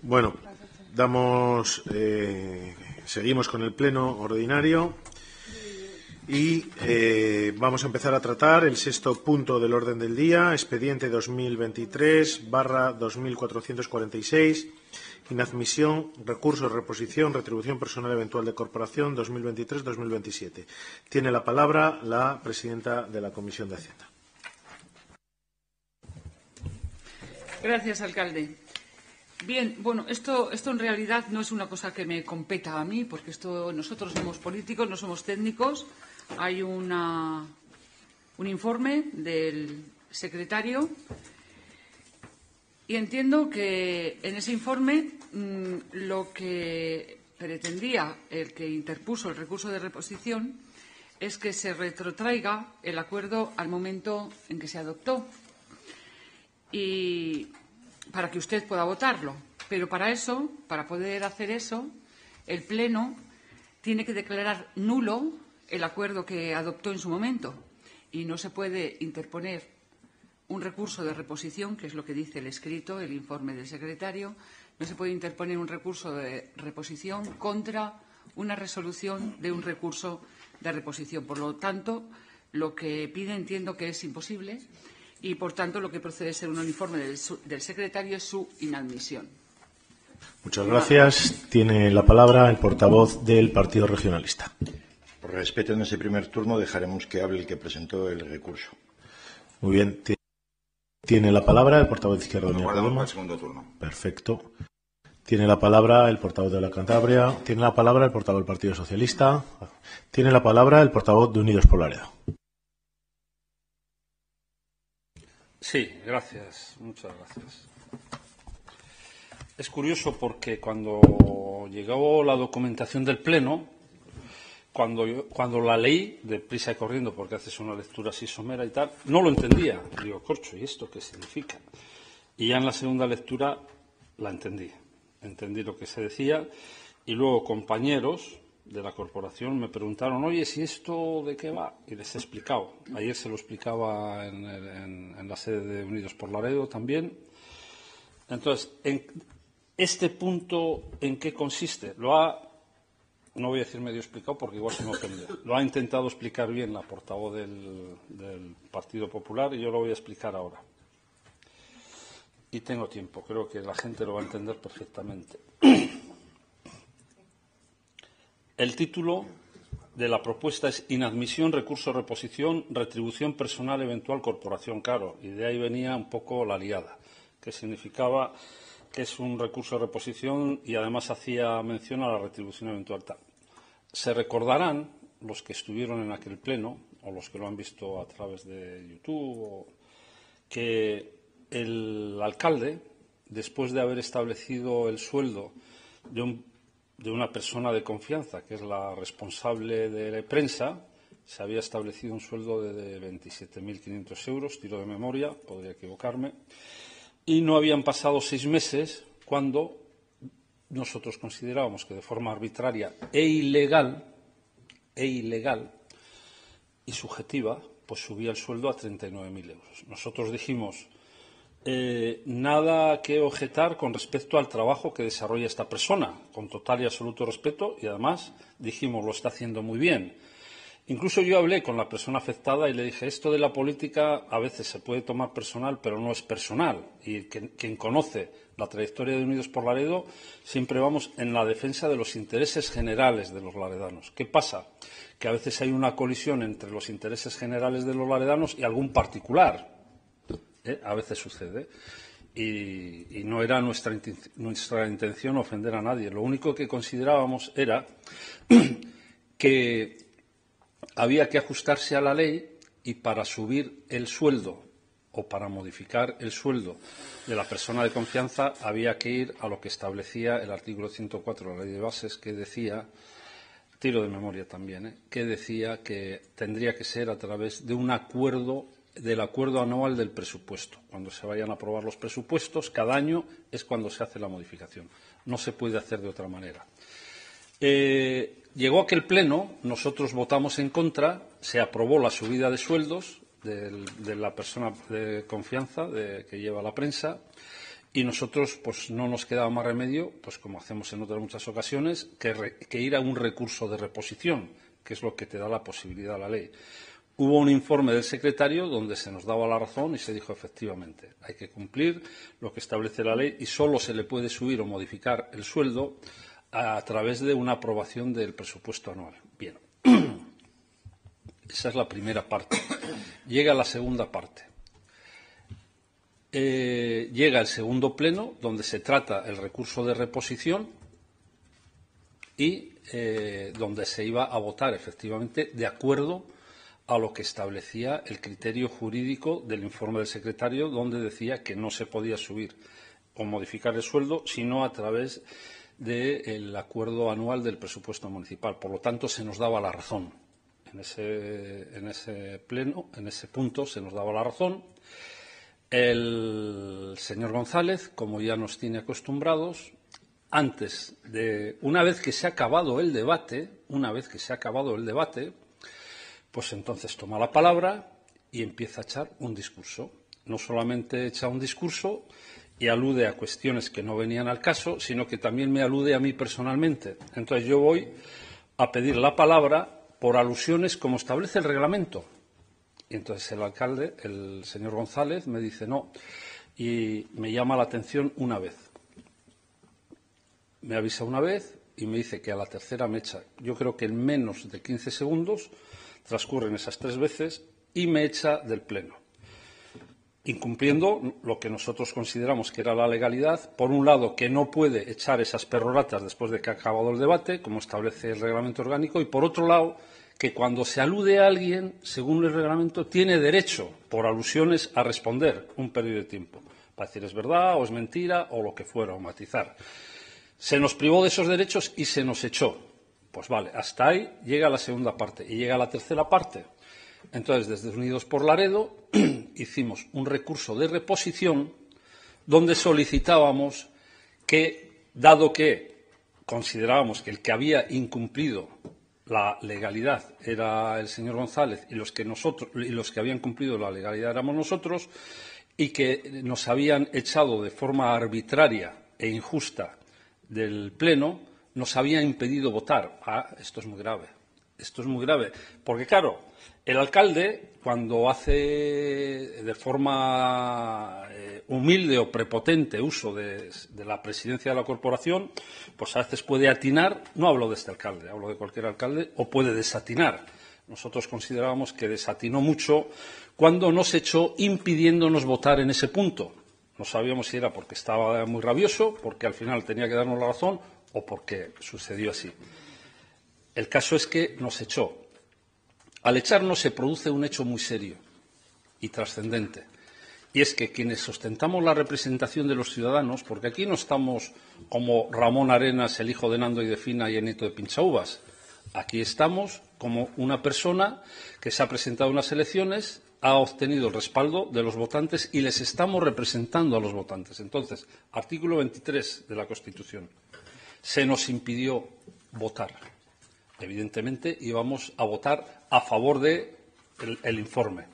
Bueno, seguimos con el pleno ordinario y vamos a empezar a tratar el sexto punto del orden del día, expediente 2023/2446, inadmisión, recurso, reposición, retribución personal eventual de corporación 2023-2027. Tiene la palabra la presidenta de la Comisión de Hacienda. Gracias, alcalde. Bien, bueno, esto en realidad no es una cosa que me competa a mí, porque nosotros somos políticos, no somos técnicos. Hay un informe del secretario y entiendo que en ese informe lo que pretendía el que interpuso el recurso de reposición es que se retrotraiga el acuerdo al momento en que se adoptó y para que usted pueda votarlo. Pero para poder hacer eso, el Pleno tiene que declarar nulo el acuerdo que adoptó en su momento y no se puede interponer un recurso de reposición, que es lo que dice el escrito, el informe del secretario. No se puede interponer un recurso de reposición contra una resolución de un recurso de reposición. Por lo tanto, lo que pide entiendo que es imposible y, por tanto, lo que procede a ser un informe del secretario es su inadmisión. Muchas gracias. Tiene la palabra el portavoz del Partido Regionalista. Por respeto, en ese primer turno dejaremos que hable el que presentó el recurso. Muy bien. Tiene la palabra el portavoz de Izquierda Unida Podemos. Podemos. El segundo turno. Perfecto. Tiene la palabra el portavoz de la Cantabria. Tiene la palabra el portavoz del Partido Socialista. Tiene la palabra el portavoz de Unidos por Laredo. Sí, gracias. Muchas gracias. Es curioso porque cuando llegó la documentación del Pleno, cuando la leí, deprisa y corriendo, porque haces una lectura así somera y tal, no lo entendía. Digo, corcho, ¿y esto qué significa? Y ya en la segunda lectura la entendí. Entendí lo que se decía y luego compañeros de la corporación me preguntaron, oye, ¿si esto de qué va? Y les he explicado. Ayer se lo explicaba en la sede de Unidos por Laredo también. Entonces, en este punto, ¿en qué consiste? No voy a decir medio explicado porque igual se me ofende. Lo ha intentado explicar bien la portavoz del Partido Popular y yo lo voy a explicar ahora. Y tengo tiempo, creo que la gente lo va a entender perfectamente. El título de la propuesta es Inadmisión, recurso, reposición, retribución personal eventual, corporación. Claro, y de ahí venía un poco la liada, que significaba que es un recurso de reposición y además hacía mención a la retribución eventual. Se recordarán, los que estuvieron en aquel pleno, o los que lo han visto a través de YouTube, que el alcalde, después de haber establecido el sueldo de una persona de confianza, que es la responsable de prensa, se había establecido un sueldo de 27.500 euros, tiro de memoria, podría equivocarme, y no habían pasado 6 meses cuando nosotros considerábamos que de forma arbitraria e ilegal y subjetiva, pues subía el sueldo a 39.000 euros. Nosotros dijimos, nada que objetar con respecto al trabajo que desarrolla esta persona, con total y absoluto respeto, y además dijimos, lo está haciendo muy bien. Incluso yo hablé con la persona afectada y le dije, esto de la política a veces se puede tomar personal, pero no es personal. Y quien conoce la trayectoria de Unidos por Laredo, siempre vamos en la defensa de los intereses generales de los laredanos. ¿Qué pasa? Que a veces hay una colisión entre los intereses generales de los laredanos y algún particular. A veces sucede. Y no era nuestra intención ofender a nadie. Lo único que considerábamos era que había que ajustarse a la ley y para subir el sueldo o para modificar el sueldo de la persona de confianza había que ir a lo que establecía el artículo 104 de la Ley de Bases, que decía, tiro de memoria también, que decía que tendría que ser a través de un acuerdo, del acuerdo anual del presupuesto. Cuando se vayan a aprobar los presupuestos, cada año es cuando se hace la modificación. No se puede hacer de otra manera. Llegó aquel pleno, nosotros votamos en contra, se aprobó la subida de sueldos de la persona de confianza que lleva la prensa Y nosotros, pues no nos quedaba más remedio, pues como hacemos en otras muchas ocasiones, que ir a un recurso de reposición, que es lo que te da la posibilidad la ley. Hubo un informe del secretario donde se nos daba la razón y se dijo efectivamente, hay que cumplir lo que establece la ley y solo se le puede subir o modificar el sueldo a través de una aprobación del presupuesto anual. Bien, esa es la primera parte. Llega la segunda parte. Llega el segundo pleno, donde se trata el recurso de reposición y donde se iba a votar efectivamente de acuerdo a lo que establecía el criterio jurídico del informe del secretario, donde decía que no se podía subir o modificar el sueldo, sino a través del acuerdo anual del presupuesto municipal. Por lo tanto, se nos daba la razón. En ese pleno, en ese punto, se nos daba la razón. El señor González, como ya nos tiene acostumbrados, una vez que se ha acabado el debate, pues entonces toma la palabra y empieza a echar un discurso. No solamente echa un discurso y alude a cuestiones que no venían al caso, sino que también me alude a mí personalmente. Entonces yo voy a pedir la palabra por alusiones como establece el reglamento. Y entonces el alcalde, el señor González, me dice no, y me llama la atención una vez. Me avisa una vez y me dice que a la tercera me echa. Yo creo que en menos de 15 segundos transcurren esas 3 veces y me echa del pleno, incumpliendo lo que nosotros consideramos que era la legalidad. Por un lado, que no puede echar esas perroratas después de que ha acabado el debate, como establece el reglamento orgánico, y por otro lado, que cuando se alude a alguien, según el reglamento, tiene derecho, por alusiones, a responder un periodo de tiempo, para decir es verdad o es mentira o lo que fuera, o matizar. Se nos privó de esos derechos y se nos echó. Pues vale, hasta ahí llega la segunda parte. Y llega la tercera parte. Entonces, desde Unidos por Laredo, hicimos un recurso de reposición donde solicitábamos que, dado que considerábamos que el que había incumplido la legalidad era el señor González y los que habían cumplido la legalidad éramos nosotros, y que nos habían echado de forma arbitraria e injusta del Pleno, nos había impedido votar. Esto es muy grave. Esto es muy grave. Porque, claro, el alcalde, cuando hace de forma humilde o prepotente uso de la presidencia de la corporación, pues a veces puede atinar, no hablo de este alcalde, hablo de cualquier alcalde, o puede desatinar. Nosotros considerábamos que desatinó mucho cuando nos echó impidiéndonos votar en ese punto. No sabíamos si era porque estaba muy rabioso, porque al final tenía que darnos la razón, o porque sucedió así. El caso es que nos echó. Al echarnos se produce un hecho muy serio y trascendente. Y es que quienes ostentamos la representación de los ciudadanos, porque aquí no estamos como Ramón Arenas, el hijo de Nando y de Fina y el nieto de Pinchauvas. Aquí estamos como una persona que se ha presentado en unas elecciones, ha obtenido el respaldo de los votantes y les estamos representando a los votantes. Entonces, artículo 23 de la Constitución. Se nos impidió votar. Evidentemente íbamos a votar a favor del informe.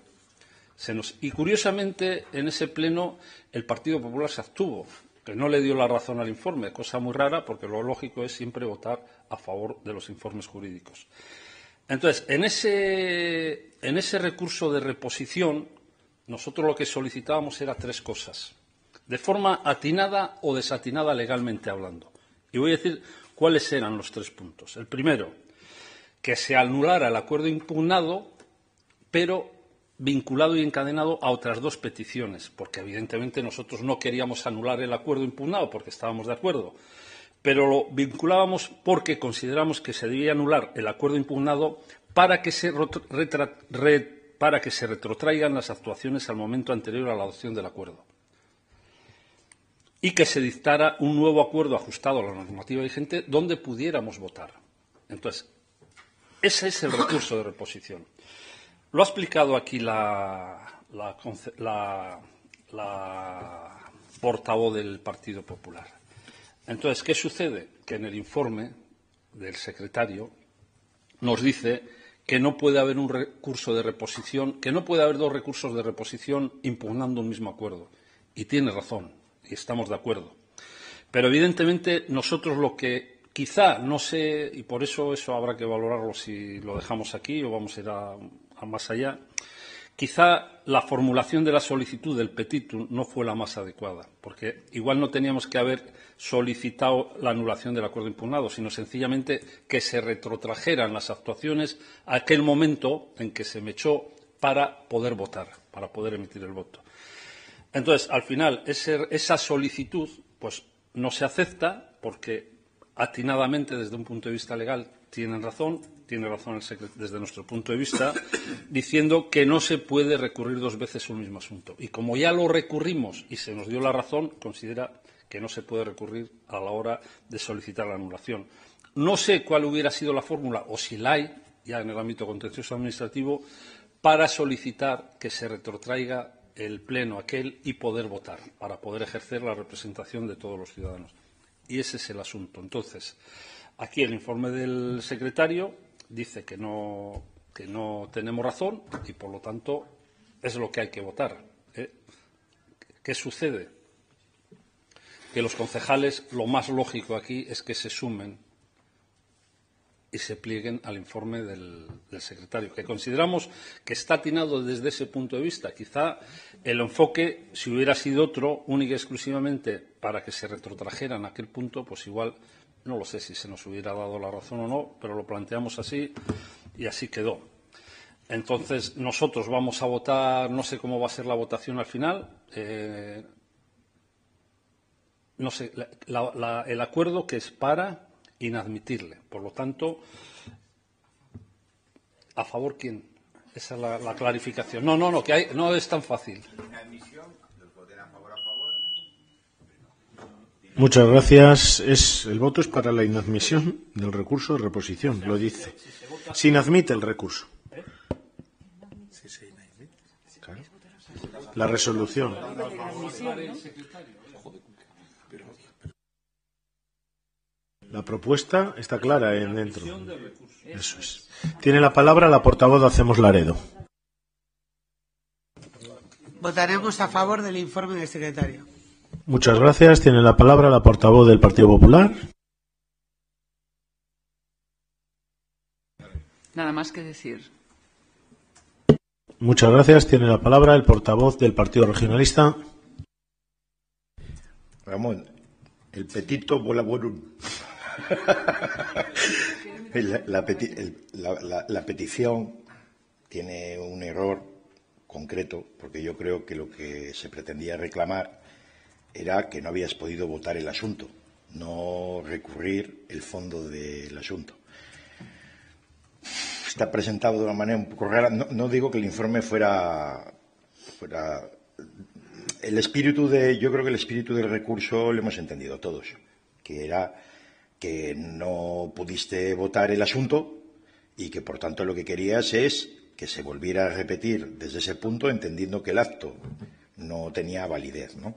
Y curiosamente en ese pleno el Partido Popular se abstuvo, que no le dio la razón al informe, cosa muy rara porque lo lógico es siempre votar a favor de los informes jurídicos. Entonces, en ese recurso de reposición nosotros lo que solicitábamos era 3 cosas, de forma atinada o desatinada legalmente hablando. Y voy a decir cuáles eran los 3 puntos. El primero, que se anulara el acuerdo impugnado, pero vinculado y encadenado a otras 2 peticiones, porque evidentemente nosotros no queríamos anular el acuerdo impugnado porque estábamos de acuerdo, pero lo vinculábamos porque consideramos que se debía anular el acuerdo impugnado para que se retrotraigan las actuaciones al momento anterior a la adopción del acuerdo y que se dictara un nuevo acuerdo ajustado a la normativa vigente donde pudiéramos votar. Entonces, ese es el recurso de reposición. Lo ha explicado aquí la portavoz del Partido Popular. Entonces, ¿qué sucede? Que en el informe del secretario nos dice que no puede haber un recurso de reposición, que no puede haber 2 recursos de reposición impugnando un mismo acuerdo. Y tiene razón. y estamos de acuerdo. Pero, evidentemente, nosotros lo que quizá, no sé, y por eso habrá que valorarlo si lo dejamos aquí o vamos a ir a más allá, quizá la formulación de la solicitud del petitum no fue la más adecuada, porque igual no teníamos que haber solicitado la anulación del acuerdo impugnado, sino sencillamente que se retrotrajeran las actuaciones a aquel momento en que se me echó para poder votar, para poder emitir el voto. Entonces, al final, esa solicitud pues no se acepta porque atinadamente, desde un punto de vista legal, tiene razón desde nuestro punto de vista, diciendo que no se puede recurrir dos veces un mismo asunto. Y como ya lo recurrimos y se nos dio la razón, considera que no se puede recurrir a la hora de solicitar la anulación. No sé cuál hubiera sido la fórmula, o si la hay, ya en el ámbito contencioso administrativo, para solicitar que se retrotraiga el pleno aquel y poder votar, para poder ejercer la representación de todos los ciudadanos. Y ese es el asunto. Entonces, aquí el informe del secretario dice que no tenemos razón y, por lo tanto, es lo que hay que votar. ¿Qué sucede? Que los concejales, lo más lógico aquí es que se sumen y se plieguen al informe del secretario, que consideramos que está atinado desde ese punto de vista. Quizá el enfoque, si hubiera sido otro, única y exclusivamente para que se retrotrajeran a aquel punto, pues igual, no lo sé si se nos hubiera dado la razón o no, pero lo planteamos así y así quedó. Entonces, nosotros vamos a votar, no sé cómo va a ser la votación al final, no sé, el acuerdo que es para inadmitirle. Por lo tanto, ¿a favor quién? Esa es la clarificación. No, que no es tan fácil. Muchas gracias. El voto es para la inadmisión del recurso de reposición, lo dice. Se inadmite el recurso. Claro. La resolución. La propuesta está clara dentro. Eso es. Tiene la palabra la portavoz de Hacemos Laredo. Votaremos a favor del informe del secretario. Muchas gracias. Tiene la palabra la portavoz del Partido Popular. Nada más que decir. Muchas gracias. Tiene la palabra el portavoz del Partido Regionalista. Ramón, el petito vola vorum. La petición tiene un error concreto, porque yo creo que lo que se pretendía reclamar era que no habías podido votar el asunto, no recurrir el fondo del asunto. Está presentado de una manera un poco rara. No digo que el informe fuera el espíritu yo creo que el espíritu del recurso lo hemos entendido todos, que era que no pudiste votar el asunto y que, por tanto, lo que querías es que se volviera a repetir desde ese punto, entendiendo que el acto no tenía validez, ¿no?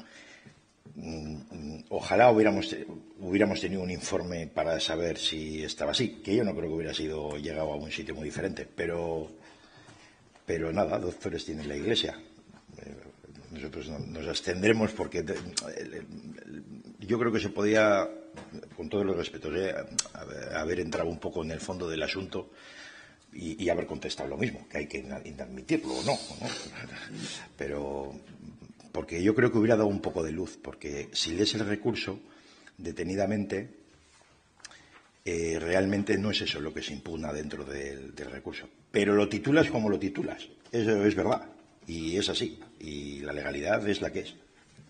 Ojalá hubiéramos tenido un informe para saber si estaba así, que yo no creo que hubiera llegado a un sitio muy diferente, pero nada, doctores tiene la Iglesia. Nosotros nos abstendremos porque yo creo que se podía, con todos los respetos, haber entrado un poco en el fondo del asunto y haber contestado lo mismo, que hay que inadmitirlo o no. Pero porque yo creo que hubiera dado un poco de luz, porque si lees el recurso detenidamente, realmente no es eso lo que se impugna dentro del recurso. Pero lo titulas como lo titulas, eso es verdad, y es así, y la legalidad es la que es.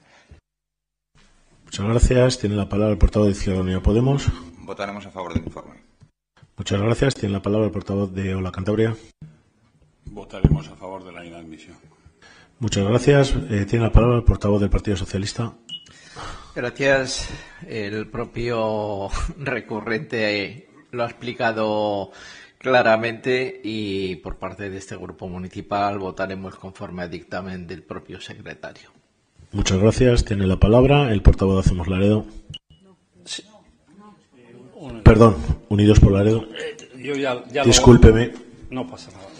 Muchas gracias. Tiene la palabra el portavoz de Izquierda Unida Podemos. Votaremos a favor del informe. Muchas gracias. Tiene la palabra el portavoz de Hola Cantabria. Votaremos a favor de la inadmisión. Muchas gracias. Tiene la palabra el portavoz del Partido Socialista. Gracias. El propio recurrente lo ha explicado claramente y por parte de este grupo municipal votaremos conforme al dictamen del propio secretario. Muchas gracias. Tiene la palabra el portavoz de Hacemos Laredo. Sí. Perdón, Unidos por Laredo. Yo ya Discúlpeme. No pasa nada.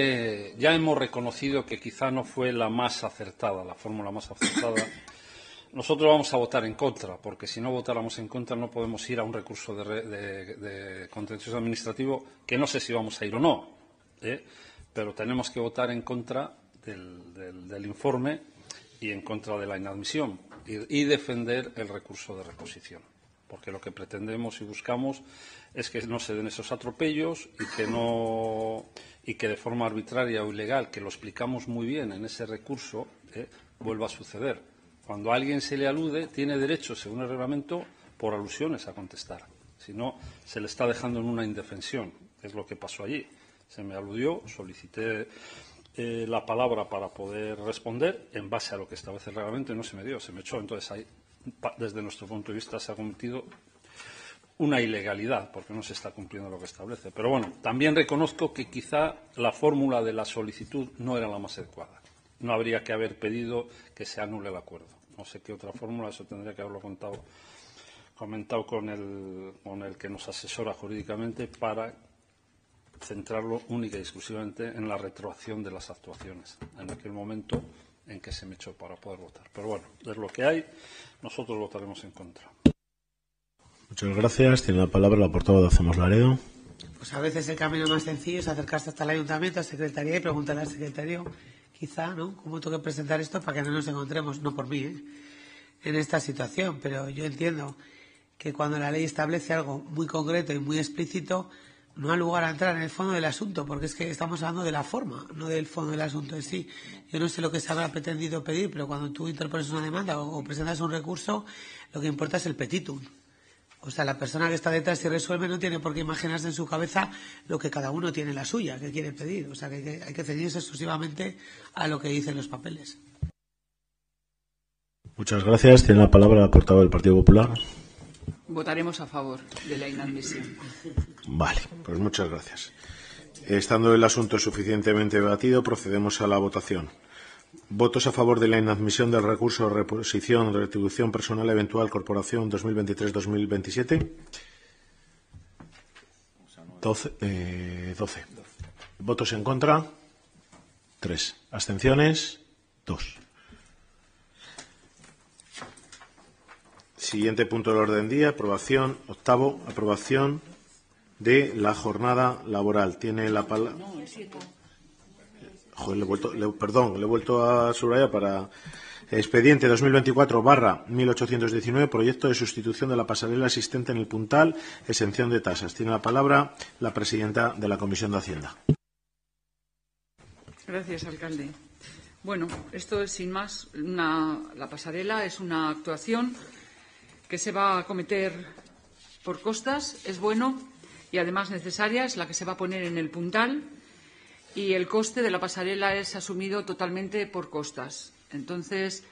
Ya hemos reconocido que quizá no fue la más acertada, la fórmula más acertada nosotros vamos a votar en contra, porque si no votáramos en contra no podemos ir a un recurso de contencioso administrativo, que no sé si vamos a ir o no, pero tenemos que votar en contra del informe y en contra de la inadmisión y defender el recurso de reposición, porque lo que pretendemos y buscamos es que no se den esos atropellos y que de forma arbitraria o ilegal, que lo explicamos muy bien en ese recurso, vuelva a suceder. Cuando a alguien se le alude, tiene derecho, según el reglamento, por alusiones a contestar. Si no, se le está dejando en una indefensión. Es lo que pasó allí. Se me aludió, solicité la palabra para poder responder en base a lo que establece el reglamento y no se me dio, se me echó. Entonces, ahí, desde nuestro punto de vista, se ha cometido una ilegalidad, porque no se está cumpliendo lo que establece. Pero bueno, también reconozco que quizá la fórmula de la solicitud no era la más adecuada. No habría que haber pedido que se anule el acuerdo. No sé qué otra fórmula, eso tendría que haberlo comentado con el que nos asesora jurídicamente para centrarlo única y exclusivamente en la retroacción de las actuaciones, en aquel momento en que se me echó para poder votar. Pero bueno, es lo que hay. Nosotros votaremos en contra. Muchas gracias. Tiene la palabra la portavoz de Hacemos Laredo. Pues a veces el camino más sencillo es acercarse hasta el ayuntamiento, a secretaría, y preguntarle al secretario, quizá, ¿no?, cómo tengo que presentar esto para que no nos encontremos, no por mí, en esta situación. Pero yo entiendo que cuando la ley establece algo muy concreto y muy explícito, no hay lugar a entrar en el fondo del asunto, porque es que estamos hablando de la forma, no del fondo del asunto en sí. Yo no sé lo que se habrá pretendido pedir, pero cuando tú interpones una demanda o presentas un recurso, lo que importa es el petitum. O sea, la persona que está detrás y resuelve no tiene por qué imaginarse en su cabeza lo que cada uno tiene en la suya, que quiere pedir. O sea, que hay que ceñirse exclusivamente a lo que dicen los papeles. Muchas gracias. Tiene la palabra la portavoz del Partido Popular. Votaremos a favor de la inadmisión. Vale, pues muchas gracias. Estando el asunto suficientemente debatido, procedemos a la votación. Votos a favor de la inadmisión del recurso de reposición de retribución personal eventual Corporación 2023-2027. 12. Votos en contra. 3. Abstenciones. 2. Siguiente punto del orden del día. Aprobación. Octavo. Aprobación de la jornada laboral. Tiene la palabra. No, el 7. Joder, le he vuelto a subrayar para expediente 2024/1819, proyecto de sustitución de la pasarela existente en el puntal, exención de tasas. Tiene la palabra la presidenta de la Comisión de Hacienda. Gracias, alcalde. Bueno, esto es sin más. La pasarela es una actuación que se va a acometer por costas, es bueno y además necesaria, es la que se va a poner en el puntal. Y el coste de la pasarela es asumido totalmente por costas. Entonces,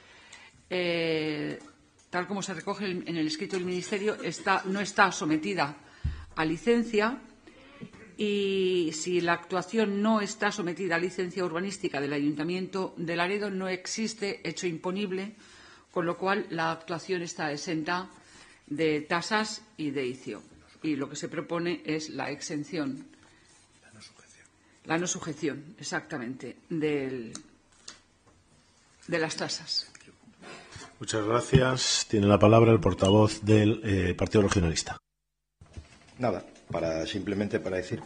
tal como se recoge en el escrito del Ministerio, no está sometida a licencia, y si la actuación no está sometida a licencia urbanística del Ayuntamiento de Laredo, no existe hecho imponible, con lo cual la actuación está exenta de tasas y de ICIO. Y lo que se propone es la exención. La no sujeción, exactamente, de las tasas. Muchas gracias. Tiene la palabra el portavoz del Partido Regionalista. Nada, simplemente para decir.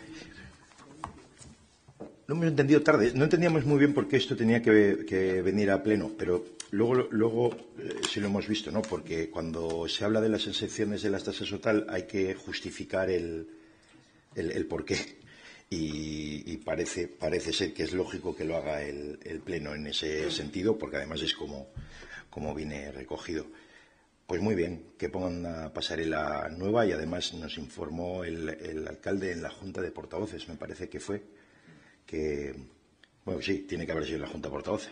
No hemos entendido tarde, no entendíamos muy bien por qué esto tenía que venir a pleno, pero luego sí lo hemos visto, ¿no? Porque cuando se habla de las exenciones de las tasas o tal, hay que justificar el porqué. Y parece ser que es lógico que lo haga el Pleno en ese sentido, porque además es como viene recogido. Pues muy bien, que pongan una pasarela nueva, y además nos informó el alcalde en la Junta de Portavoces, me parece que fue, bueno, sí, tiene que haber sido en la Junta de Portavoces,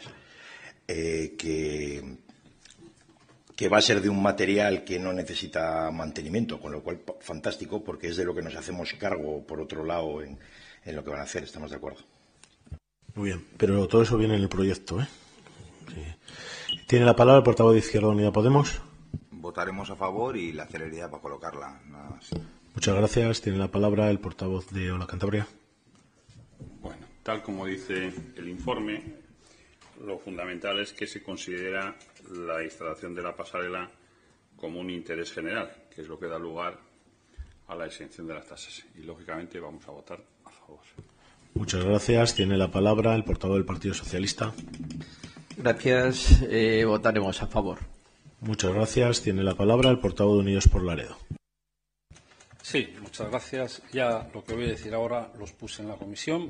que va a ser de un material que no necesita mantenimiento, con lo cual fantástico, porque es de lo que nos hacemos cargo, por otro lado, en lo que van a hacer. Estamos de acuerdo. Muy bien, pero todo eso viene en el proyecto, ¿eh? Sí. Tiene la palabra el portavoz de Izquierda Unida Podemos. Votaremos a favor y la celeridad para colocarla. Nada más. Muchas gracias. Tiene la palabra el portavoz de Hola Cantabria. Bueno, tal como dice el informe, lo fundamental es que se considera la instalación de la pasarela como un interés general, que es lo que da lugar a la exención de las tasas. Y, lógicamente, vamos a votar a favor. Muchas gracias. Tiene la palabra el portavoz del Partido Socialista. Gracias. Votaremos a favor. Muchas gracias. Tiene la palabra el portavoz de Unidos por Laredo. Sí, muchas gracias. Ya lo que voy a decir ahora los puse en la comisión.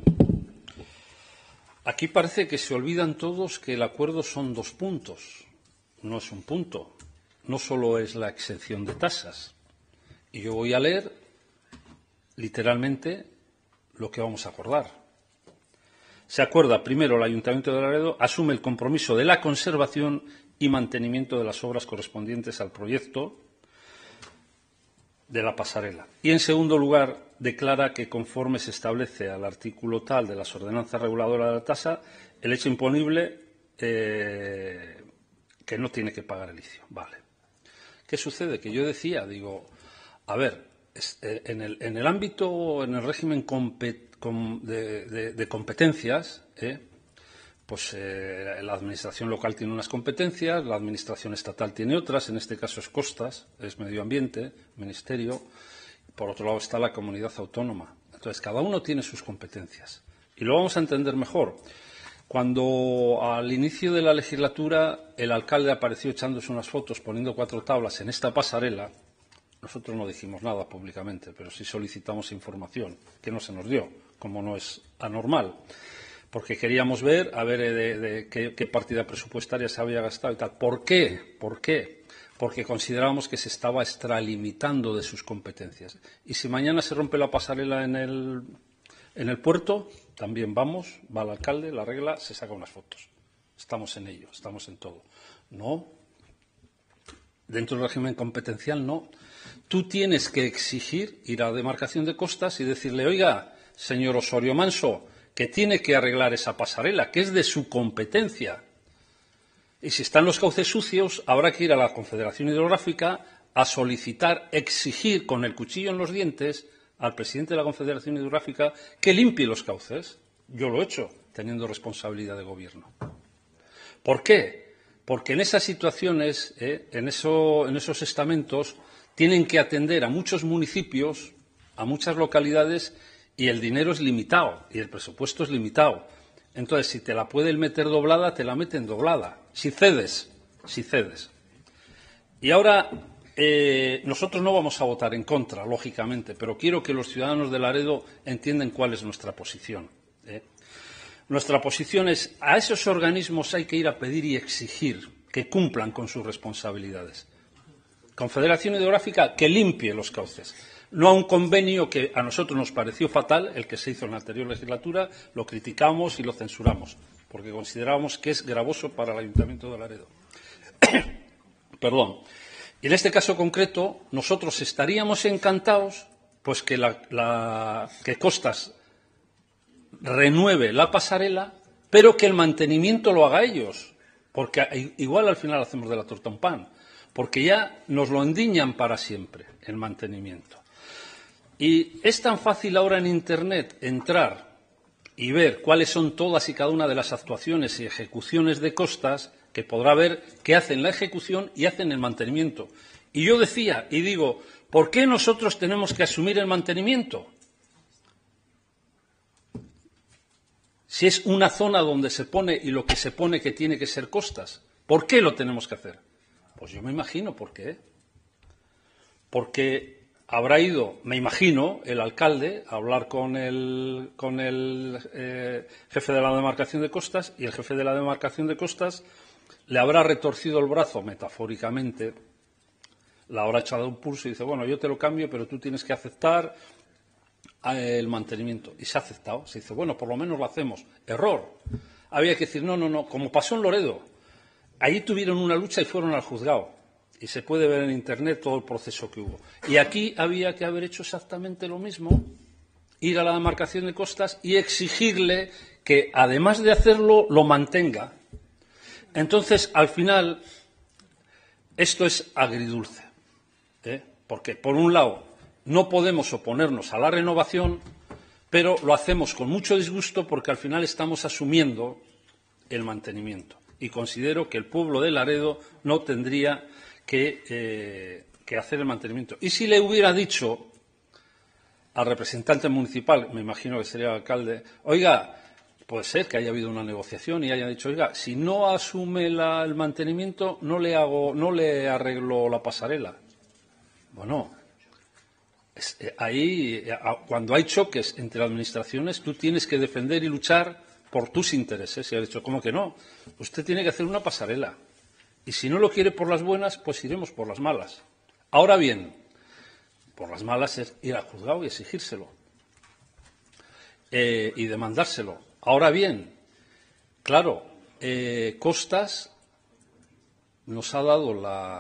Aquí parece que se olvidan todos que el acuerdo son 2 puntos. No es un punto. No solo es la exención de tasas. Y yo voy a leer literalmente lo que vamos a acordar. Se acuerda, primero, el Ayuntamiento de Laredo asume el compromiso de la conservación y mantenimiento de las obras correspondientes al proyecto de la pasarela. Y, en segundo lugar, declara que, conforme se establece al artículo tal de las ordenanzas reguladoras de la tasa, el hecho imponible que no tiene que pagar el ICIO. Vale. ¿Qué sucede? Que yo decía, digo, a ver, en el ámbito, en el régimen de competencias, pues la administración local tiene unas competencias, la administración estatal tiene otras, en este caso es Costas, es Medio Ambiente, Ministerio, por otro lado está la comunidad autónoma. Entonces, cada uno tiene sus competencias. Y lo vamos a entender mejor. Cuando al inicio de la legislatura el alcalde apareció echándose unas fotos, poniendo 4 tablas en esta pasarela, nosotros no dijimos nada públicamente, pero sí solicitamos información, que no se nos dio, como no es anormal, porque queríamos ver, a ver de qué partida presupuestaria se había gastado y tal. ¿Por qué? ¿Por qué? Porque considerábamos que se estaba extralimitando de sus competencias. Y si mañana se rompe la pasarela en el puerto, también va el alcalde, la arregla, se saca unas fotos. Estamos en ello, estamos en todo. No, dentro del régimen competencial no. Tú tienes que exigir ir a la demarcación de costas y decirle, oiga, señor Osorio Manso, que tiene que arreglar esa pasarela, que es de su competencia. Y si están los cauces sucios, habrá que ir a la Confederación Hidrográfica a solicitar, exigir con el cuchillo en los dientes al presidente de la Confederación Hidrográfica que limpie los cauces. Yo lo he hecho, teniendo responsabilidad de gobierno. ¿Por qué? Porque en esas situaciones, en esos estamentos, tienen que atender a muchos municipios, a muchas localidades, y el dinero es limitado, y el presupuesto es limitado. Entonces, si te la pueden meter doblada, te la meten doblada. Si cedes. Y ahora, nosotros no vamos a votar en contra, lógicamente, pero quiero que los ciudadanos de Laredo entiendan cuál es nuestra posición. Nuestra posición es, a esos organismos hay que ir a pedir y exigir que cumplan con sus responsabilidades. Confederación Hidrográfica, que limpie los cauces. No a un convenio que a nosotros nos pareció fatal, el que se hizo en la anterior legislatura, lo criticamos y lo censuramos, porque considerábamos que es gravoso para el Ayuntamiento de Laredo. Perdón. Y en este caso concreto, nosotros estaríamos encantados pues que que Costas renueve la pasarela, pero que el mantenimiento lo haga ellos, porque igual al final hacemos de la torta un pan, porque ya nos lo endiñan para siempre, el mantenimiento. Y es tan fácil ahora en Internet entrar y ver cuáles son todas y cada una de las actuaciones y ejecuciones de Costas, que podrá ver que hacen la ejecución y hacen el mantenimiento. Y yo decía y digo, ¿por qué nosotros tenemos que asumir el mantenimiento? Si es una zona donde se pone y lo que se pone que tiene que ser Costas, ¿por qué lo tenemos que hacer? Pues yo me imagino por qué. Porque habrá ido, me imagino, el alcalde a hablar con el jefe de la demarcación de Costas, y el jefe de la demarcación de Costas le habrá retorcido el brazo, metafóricamente, le habrá echado un pulso y dice, bueno, yo te lo cambio, pero tú tienes que aceptar el mantenimiento. Y se ha aceptado. Se dice, bueno, por lo menos lo hacemos. Error. Había que decir, no, como pasó en Loredo. Allí tuvieron una lucha y fueron al juzgado. Y se puede ver en Internet todo el proceso que hubo. Y aquí había que haber hecho exactamente lo mismo, ir a la demarcación de Costas y exigirle que, además de hacerlo, lo mantenga. Entonces, al final, esto es agridulce. Porque, por un lado, no podemos oponernos a la renovación, pero lo hacemos con mucho disgusto porque al final estamos asumiendo el mantenimiento. Y considero que el pueblo de Laredo no tendría que hacer el mantenimiento. Y si le hubiera dicho al representante municipal, me imagino que sería el alcalde, oiga, puede ser que haya habido una negociación y haya dicho, oiga, si no asume el mantenimiento, no le arreglo la pasarela. Bueno, ahí, cuando hay choques entre administraciones, tú tienes que defender y luchar por tus intereses. Y ha dicho, ¿cómo que no? Usted tiene que hacer una pasarela. Y si no lo quiere por las buenas, pues iremos por las malas. Ahora bien, por las malas es ir al juzgado y exigírselo. Y demandárselo. Ahora bien, claro, Costas nos ha dado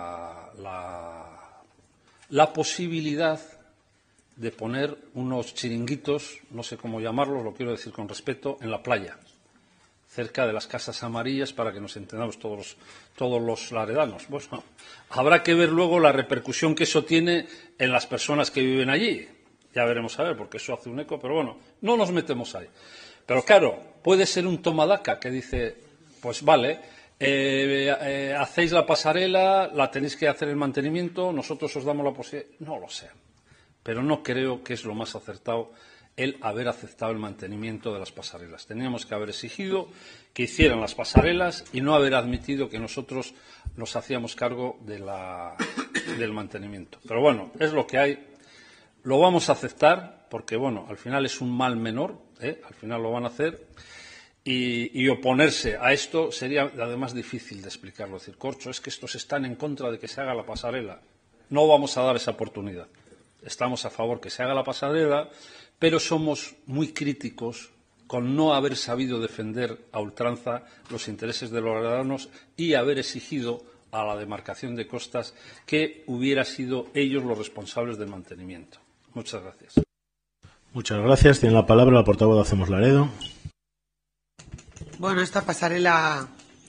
la posibilidad de poner unos chiringuitos, no sé cómo llamarlos, lo quiero decir con respeto, en la playa, cerca de las casas amarillas, para que nos entendamos todos los laredanos. Bueno, habrá que ver luego la repercusión que eso tiene en las personas que viven allí. Ya veremos a ver, porque eso hace un eco, pero bueno, no nos metemos ahí. Pero claro, puede ser un tomadaca que dice, pues vale, hacéis la pasarela, la tenéis que hacer el mantenimiento, nosotros os damos la posibilidad. No lo sé, pero no creo que es lo más acertado el haber aceptado el mantenimiento de las pasarelas. Teníamos que haber exigido que hicieran las pasarelas y no haber admitido que nosotros nos hacíamos cargo del mantenimiento. Pero bueno, es lo que hay. Lo vamos a aceptar porque, bueno, al final es un mal menor, al final lo van a hacer. Y oponerse a esto sería además difícil de explicarlo. Es decir, corcho, es que estos están en contra de que se haga la pasarela. No vamos a dar esa oportunidad. Estamos a favor que se haga la pasarela, pero somos muy críticos con no haber sabido defender a ultranza los intereses de los ciudadanos y haber exigido a la demarcación de Costas que hubiera sido ellos los responsables del mantenimiento. Muchas gracias. Muchas gracias. Tiene la palabra la portavoz de Hacemos Laredo. Bueno, esta pasarela,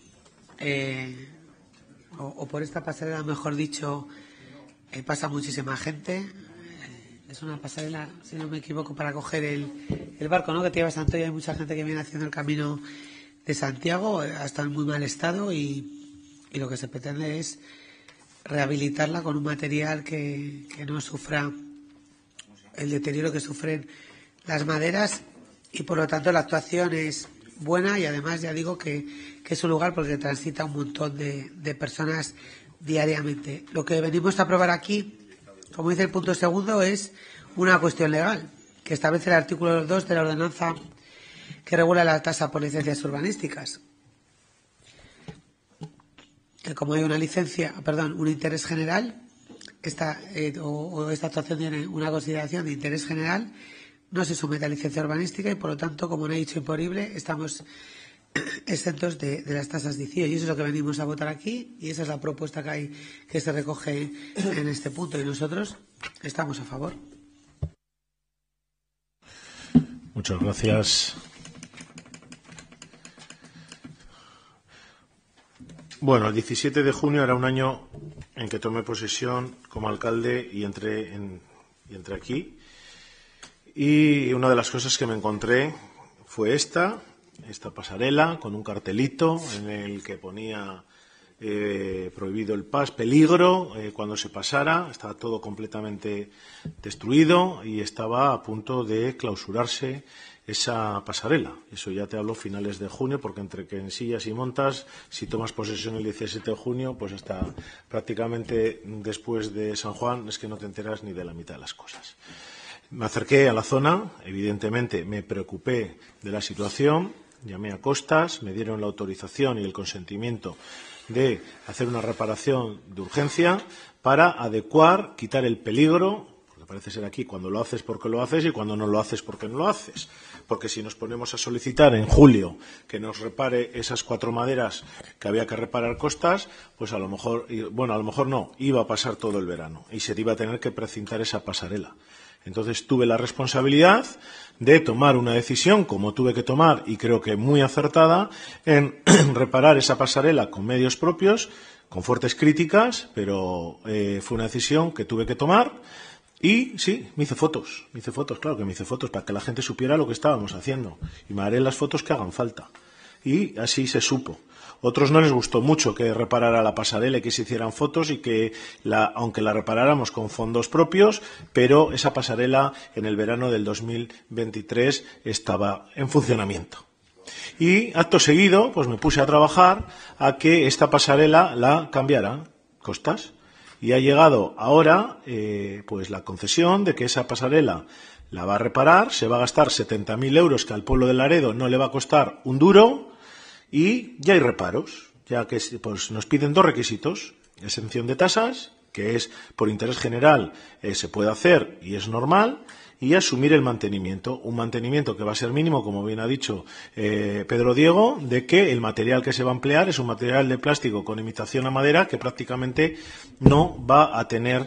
o por esta pasarela, mejor dicho, pasa muchísima gente. Es una pasarela, si no me equivoco, para coger el barco, ¿no?, que te lleva a Santoyo. Hay mucha gente que viene haciendo el camino de Santiago, hasta en muy mal estado, y lo que se pretende es rehabilitarla con un material que no sufra el deterioro que sufren las maderas, y por lo tanto la actuación es buena, y además ya digo que es un lugar porque transita un montón de personas diariamente. Lo que venimos a aprobar aquí, como dice el punto segundo, es una cuestión legal que establece el artículo 2 de la ordenanza que regula la tasa por licencias urbanísticas. Como hay un interés general, esta actuación tiene una consideración de interés general, no se somete a licencia urbanística y, por lo tanto, como no he dicho imponible, estamos exentos de las tasas de ICIO, y eso es lo que venimos a votar aquí, y esa es la propuesta que hay, que se recoge en este punto, y nosotros estamos a favor. Muchas gracias. Bueno, el 17 de junio era un año en que tomé posesión como alcalde y entré aquí. Y una de las cosas que me encontré fue esta pasarela con un cartelito en el que ponía prohibido el peligro cuando se pasara. Estaba todo completamente destruido y estaba a punto de clausurarse esa pasarela. Eso ya te hablo finales de junio, porque entre que ensillas y montas, si tomas posesión el 17 de junio, pues hasta prácticamente después de San Juan es que no te enteras ni de la mitad de las cosas. Me acerqué a la zona, evidentemente me preocupé de la situación, llamé a Costas, me dieron la autorización y el consentimiento de hacer una reparación de urgencia para adecuar, quitar el peligro, porque parece ser aquí cuando lo haces porque lo haces y cuando no lo haces porque no lo haces. Porque si nos ponemos a solicitar en julio que nos repare esas 4 maderas que había que reparar Costas, pues a lo mejor no, iba a pasar todo el verano y se iba a tener que precintar esa pasarela. Entonces tuve la responsabilidad de tomar una decisión, como tuve que tomar, y creo que muy acertada, en reparar esa pasarela con medios propios, con fuertes críticas, pero fue una decisión que tuve que tomar. Y sí, me hice fotos, claro que me hice fotos para que la gente supiera lo que estábamos haciendo. Y me haré las fotos que hagan falta. y así se supo. Otros no les gustó mucho que reparara la pasarela y que se hicieran fotos y que, aunque la reparáramos con fondos propios, pero esa pasarela en el verano del 2023 estaba en funcionamiento. Y acto seguido, pues me puse a trabajar a que esta pasarela la cambiara Costas. Y ha llegado ahora pues la concesión de que esa pasarela la va a reparar, se va a gastar 70.000 euros, que al pueblo de Laredo no le va a costar un duro, y ya hay reparos, ya que pues, nos piden dos requisitos: exención de tasas, que es por interés general, se puede hacer y es normal, y asumir el mantenimiento, un mantenimiento que va a ser mínimo, como bien ha dicho Pedro Diego, de que el material que se va a emplear es un material de plástico con imitación a madera que prácticamente no va a tener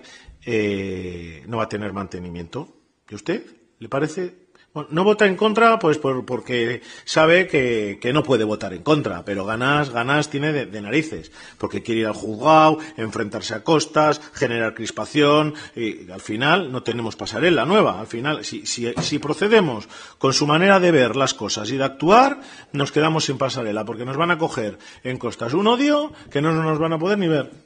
mantenimiento. ¿Y usted le parece? Bueno, no vota en contra pues porque sabe que no puede votar en contra, pero ganas tiene de narices, porque quiere ir al juzgado, enfrentarse a Costas, generar crispación, y al final no tenemos pasarela nueva. Al final, si procedemos con su manera de ver las cosas y de actuar, nos quedamos sin pasarela, porque nos van a coger en Costas un odio que no nos van a poder ni ver.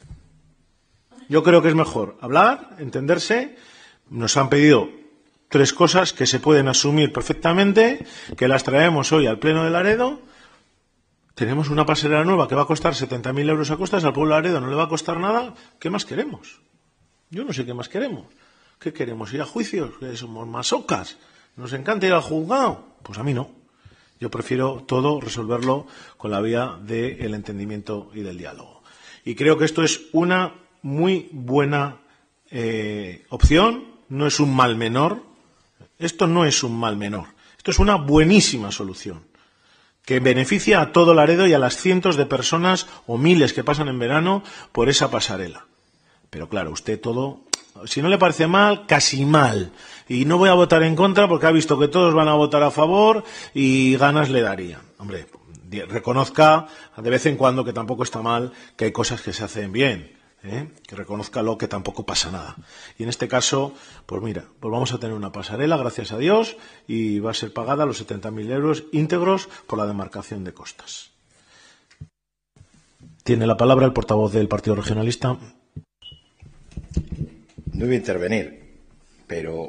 Yo creo que es mejor hablar, entenderse. Nos han pedido 3 cosas que se pueden asumir perfectamente, que las traemos hoy al Pleno de Laredo. Tenemos una pasarela nueva que va a costar 70.000 euros a Costas, al pueblo de Laredo no le va a costar nada. ¿Qué más queremos? Yo no sé qué más queremos. ¿Qué queremos? ¿Ir a juicios? ¿Que somos masocas? ¿Nos encanta ir al juzgado? Pues a mí no. Yo prefiero todo resolverlo con la vía del entendimiento y del diálogo. Y creo que esto es una muy buena opción, no es un mal menor. Esto no es un mal menor. Esto es una buenísima solución que beneficia a todo Laredo y a las cientos de personas o miles que pasan en verano por esa pasarela. Pero claro, usted todo, si no le parece mal, casi mal. Y no voy a votar en contra porque ha visto que todos van a votar a favor y ganas le darían. Hombre, reconozca de vez en cuando que tampoco está mal, que hay cosas que se hacen bien. Que reconózcalo, que tampoco pasa nada. Y en este caso, pues mira, pues vamos a tener una pasarela, gracias a Dios, y va a ser pagada los 70.000 euros íntegros por la demarcación de Costas. Tiene la palabra el portavoz del Partido Regionalista. No voy a intervenir, pero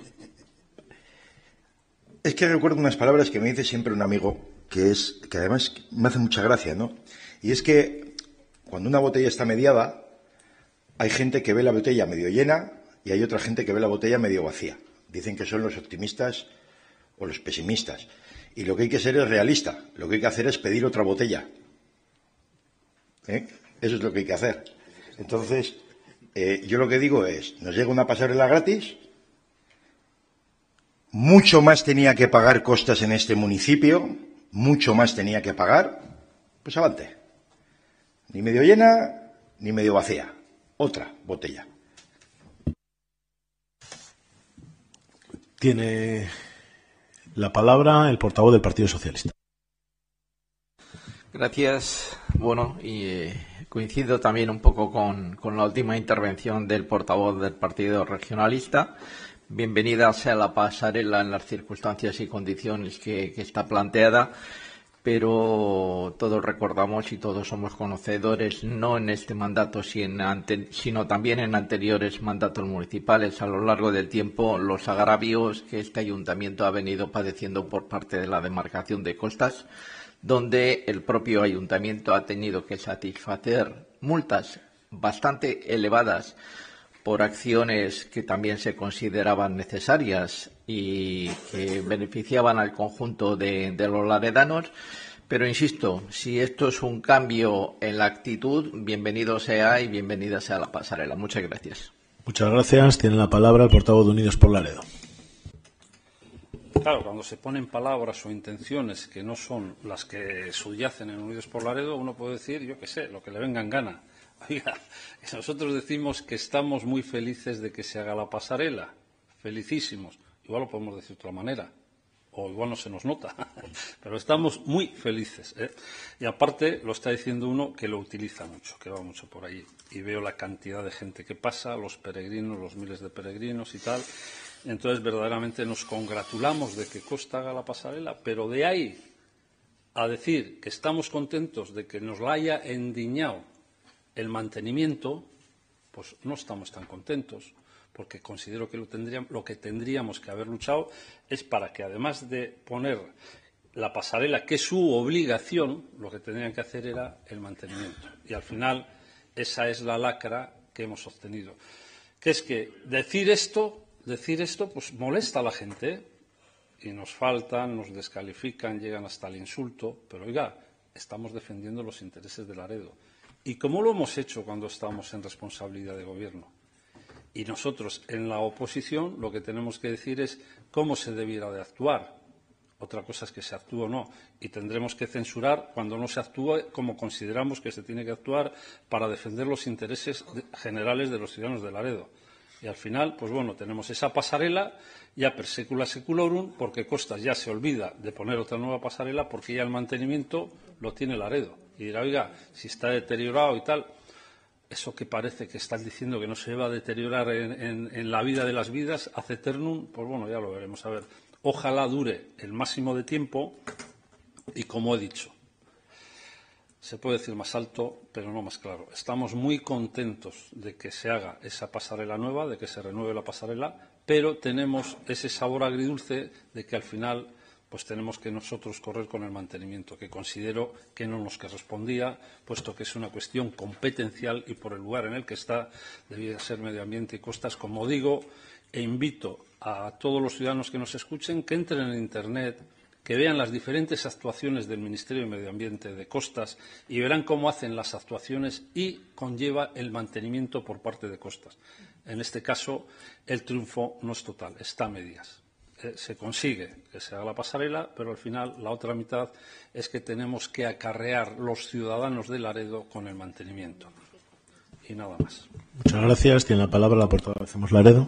es que recuerdo unas palabras que me dice siempre un amigo, que además me hace mucha gracia, ¿no? Y es que cuando una botella está mediada, hay gente que ve la botella medio llena y hay otra gente que ve la botella medio vacía. Dicen que son los optimistas o los pesimistas. Y lo que hay que ser es realista. Lo que hay que hacer es pedir otra botella. Eso es lo que hay que hacer. Entonces, yo lo que digo es, nos llega una pasarela gratis, mucho más tenía que pagar Costas en este municipio, mucho más tenía que pagar, pues avante. Ni medio llena, ni medio vacía. Otra botella. Tiene la palabra el portavoz del Partido Socialista. Gracias. Bueno, y coincido también un poco con la última intervención del portavoz del Partido Regionalista. Bienvenida sea la pasarela en las circunstancias y condiciones que está planteada. Pero todos recordamos y todos somos conocedores, no en este mandato, sino también en anteriores mandatos municipales, a lo largo del tiempo, los agravios que este ayuntamiento ha venido padeciendo por parte de la demarcación de Costas, donde el propio ayuntamiento ha tenido que satisfacer multas bastante elevadas por acciones que también se consideraban necesarias y que beneficiaban al conjunto de los laredanos. Pero insisto, si esto es un cambio en la actitud, bienvenido sea y bienvenida sea la pasarela. Muchas gracias. Muchas gracias. Tiene la palabra el portavoz de Unidos por Laredo. Claro, cuando se ponen palabras o intenciones que no son las que subyacen en Unidos por Laredo, uno puede decir, yo qué sé, lo que le venga en gana. Oiga, nosotros decimos que estamos muy felices de que se haga la pasarela. Felicísimos. Igual lo podemos decir de otra manera. O igual no se nos nota. Pero estamos muy felices. Y aparte, lo está diciendo uno que lo utiliza mucho, que va mucho por ahí. Y veo la cantidad de gente que pasa, los peregrinos, los miles de peregrinos y tal. Entonces, verdaderamente nos congratulamos de que Costa haga la pasarela, pero de ahí a decir que estamos contentos de que nos la haya endiñado el mantenimiento, pues no estamos tan contentos, porque considero que lo que tendríamos que haber luchado es para que, además de poner la pasarela, que es su obligación, lo que tendrían que hacer era el mantenimiento. Y al final esa es la lacra que hemos obtenido. Que es que decir esto pues molesta a la gente y nos faltan, nos descalifican, llegan hasta el insulto, pero oiga, estamos defendiendo los intereses de Laredo. Y como lo hemos hecho cuando estábamos en responsabilidad de gobierno. Y nosotros en la oposición lo que tenemos que decir es cómo se debiera de actuar. Otra cosa es que se actúe o no. Y tendremos que censurar cuando no se actúe como consideramos que se tiene que actuar para defender los intereses generales de los ciudadanos de Laredo. Y al final, pues bueno, tenemos esa pasarela ya per secula seculorum, porque Costas ya se olvida de poner otra nueva pasarela porque ya el mantenimiento lo tiene Laredo. Y dirá, oiga, si está deteriorado y tal, eso que parece que están diciendo que no se va a deteriorar en la vida de las vidas, ad eternum, pues bueno, ya lo veremos. A ver, ojalá dure el máximo de tiempo y, como he dicho, se puede decir más alto, pero no más claro. Estamos muy contentos de que se haga esa pasarela nueva, de que se renueve la pasarela, pero tenemos ese sabor agridulce de que al final pues tenemos que nosotros correr con el mantenimiento, que considero que no nos correspondía, puesto que es una cuestión competencial y por el lugar en el que está debía ser Medio Ambiente y Costas, como digo, e invito a todos los ciudadanos que nos escuchen que entren en Internet, que vean las diferentes actuaciones del Ministerio de Medio Ambiente, de Costas, y verán cómo hacen las actuaciones y conlleva el mantenimiento por parte de Costas. En este caso, el triunfo no es total, está a medias. Se consigue que se haga la pasarela, pero al final la otra mitad es que tenemos que acarrear los ciudadanos de Laredo con el mantenimiento. Y nada más. Muchas gracias. Tiene la palabra la portavoz de Hacemos Laredo.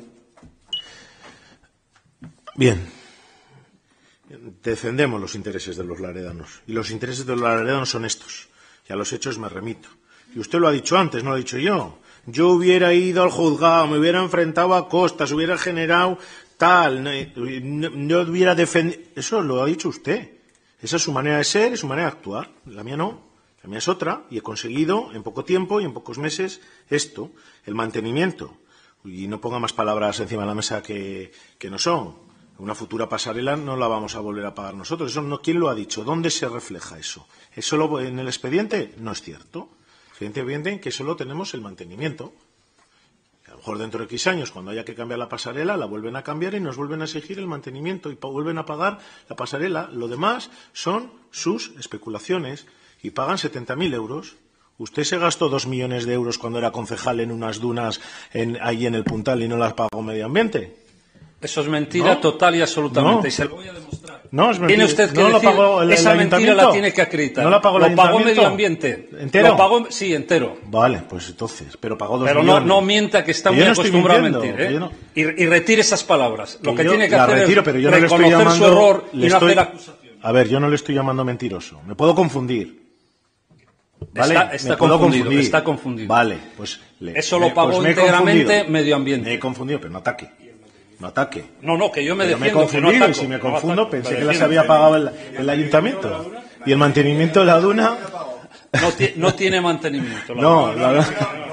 Bien. Defendemos los intereses de los laredanos. Y los intereses de los laredanos son estos. Y a los hechos me remito. Y usted lo ha dicho antes, no lo he dicho yo. Yo hubiera ido al juzgado, me hubiera enfrentado a Costas, hubiera generado tal, no hubiera defendido. Eso lo ha dicho usted. Esa es su manera de ser, es su manera de actuar. La mía no. La mía es otra. Y he conseguido en poco tiempo y en pocos meses esto, el mantenimiento. Y no ponga más palabras encima de la mesa que no son. Una futura pasarela no la vamos a volver a pagar nosotros. Eso no, ¿quién lo ha dicho? ¿Dónde se refleja eso? ¿Es solo en el expediente? No es cierto. El expediente en que solo tenemos el mantenimiento. A lo mejor dentro de X años, cuando haya que cambiar la pasarela, la vuelven a cambiar y nos vuelven a exigir el mantenimiento y vuelven a pagar la pasarela. Lo demás son sus especulaciones y pagan 70.000 euros. Usted se gastó 2 millones de euros cuando era concejal en unas dunas ahí en el Puntal y no las pagó Medio Ambiente. Eso es mentira, ¿no? Total y absolutamente. No. Y se lo voy a demostrar. No, es mentira. Tiene usted que no decir, lo pagó el esa ayuntamiento. Mentira la tiene que acreditar. ¿No la pagó el ayuntamiento? Lo pagó ayuntamiento? Medio Ambiente. ¿Entero? Lo pagó, sí, entero. Vale, pues entonces, pero pagó 2 pero millones. Pero no mienta, que está muy acostumbrado a mentir, ¿eh? No, y retire esas palabras. Lo que tiene que hacer es reconocer su error y no hacer acusaciones. A ver, yo no le estoy llamando mentiroso. Me puedo confundir. ¿Vale? Está confundido, está confundido. Vale, pues... Eso lo pagó íntegramente Medio Ambiente. Me he confundido, pero no ataque. No ataque. No, que yo me defiendo. Me he confundido, que no ataco, y si me confundo, no ataco, pensé que las había pagado el ayuntamiento. Y el mantenimiento de la duna... No tiene mantenimiento. No, la verdad...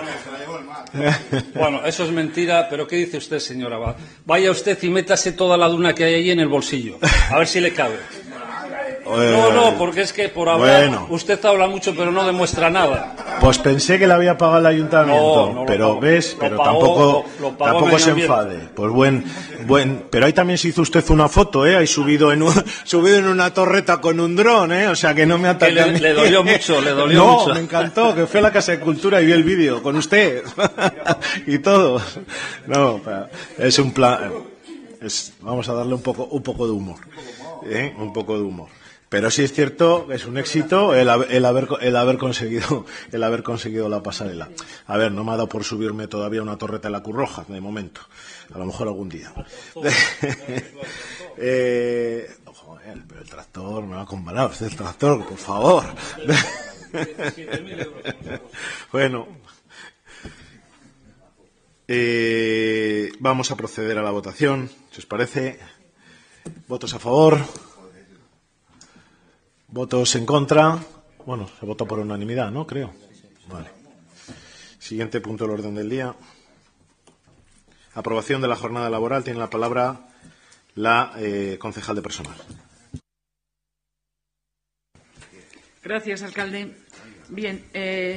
Bueno, eso es mentira, pero ¿qué dice usted, señora? Vaya usted y métase toda la duna que hay ahí en el bolsillo. A ver si le cabe. No, porque es que por hablar, usted habla mucho pero no demuestra nada. Pues pensé que le había pagado el ayuntamiento, pero ves, pero tampoco se enfade. Pues pero ahí también se hizo usted una foto, ahí subido en una torreta con un dron, o sea que no me ataque. Le dolió mucho, No, me encantó, que fui a la Casa de Cultura y vi el vídeo con usted y todo. No, es un plan, vamos a darle un poco de humor, un poco de humor. Pero sí es cierto, es un éxito el haber conseguido la pasarela. A ver, no me ha dado por subirme todavía una torreta de la Cruz Roja, de momento. A lo mejor algún día. Joder, pero el tractor, me va a comparar usted el tractor, por favor. Bueno. Vamos a proceder a la votación, si os parece. ¿Votos a favor? ¿Votos en contra? Bueno, se vota por unanimidad, ¿no? Creo. Vale. Siguiente punto del orden del día. Aprobación de la jornada laboral. Tiene la palabra la concejal de personal. Gracias, alcalde. Bien,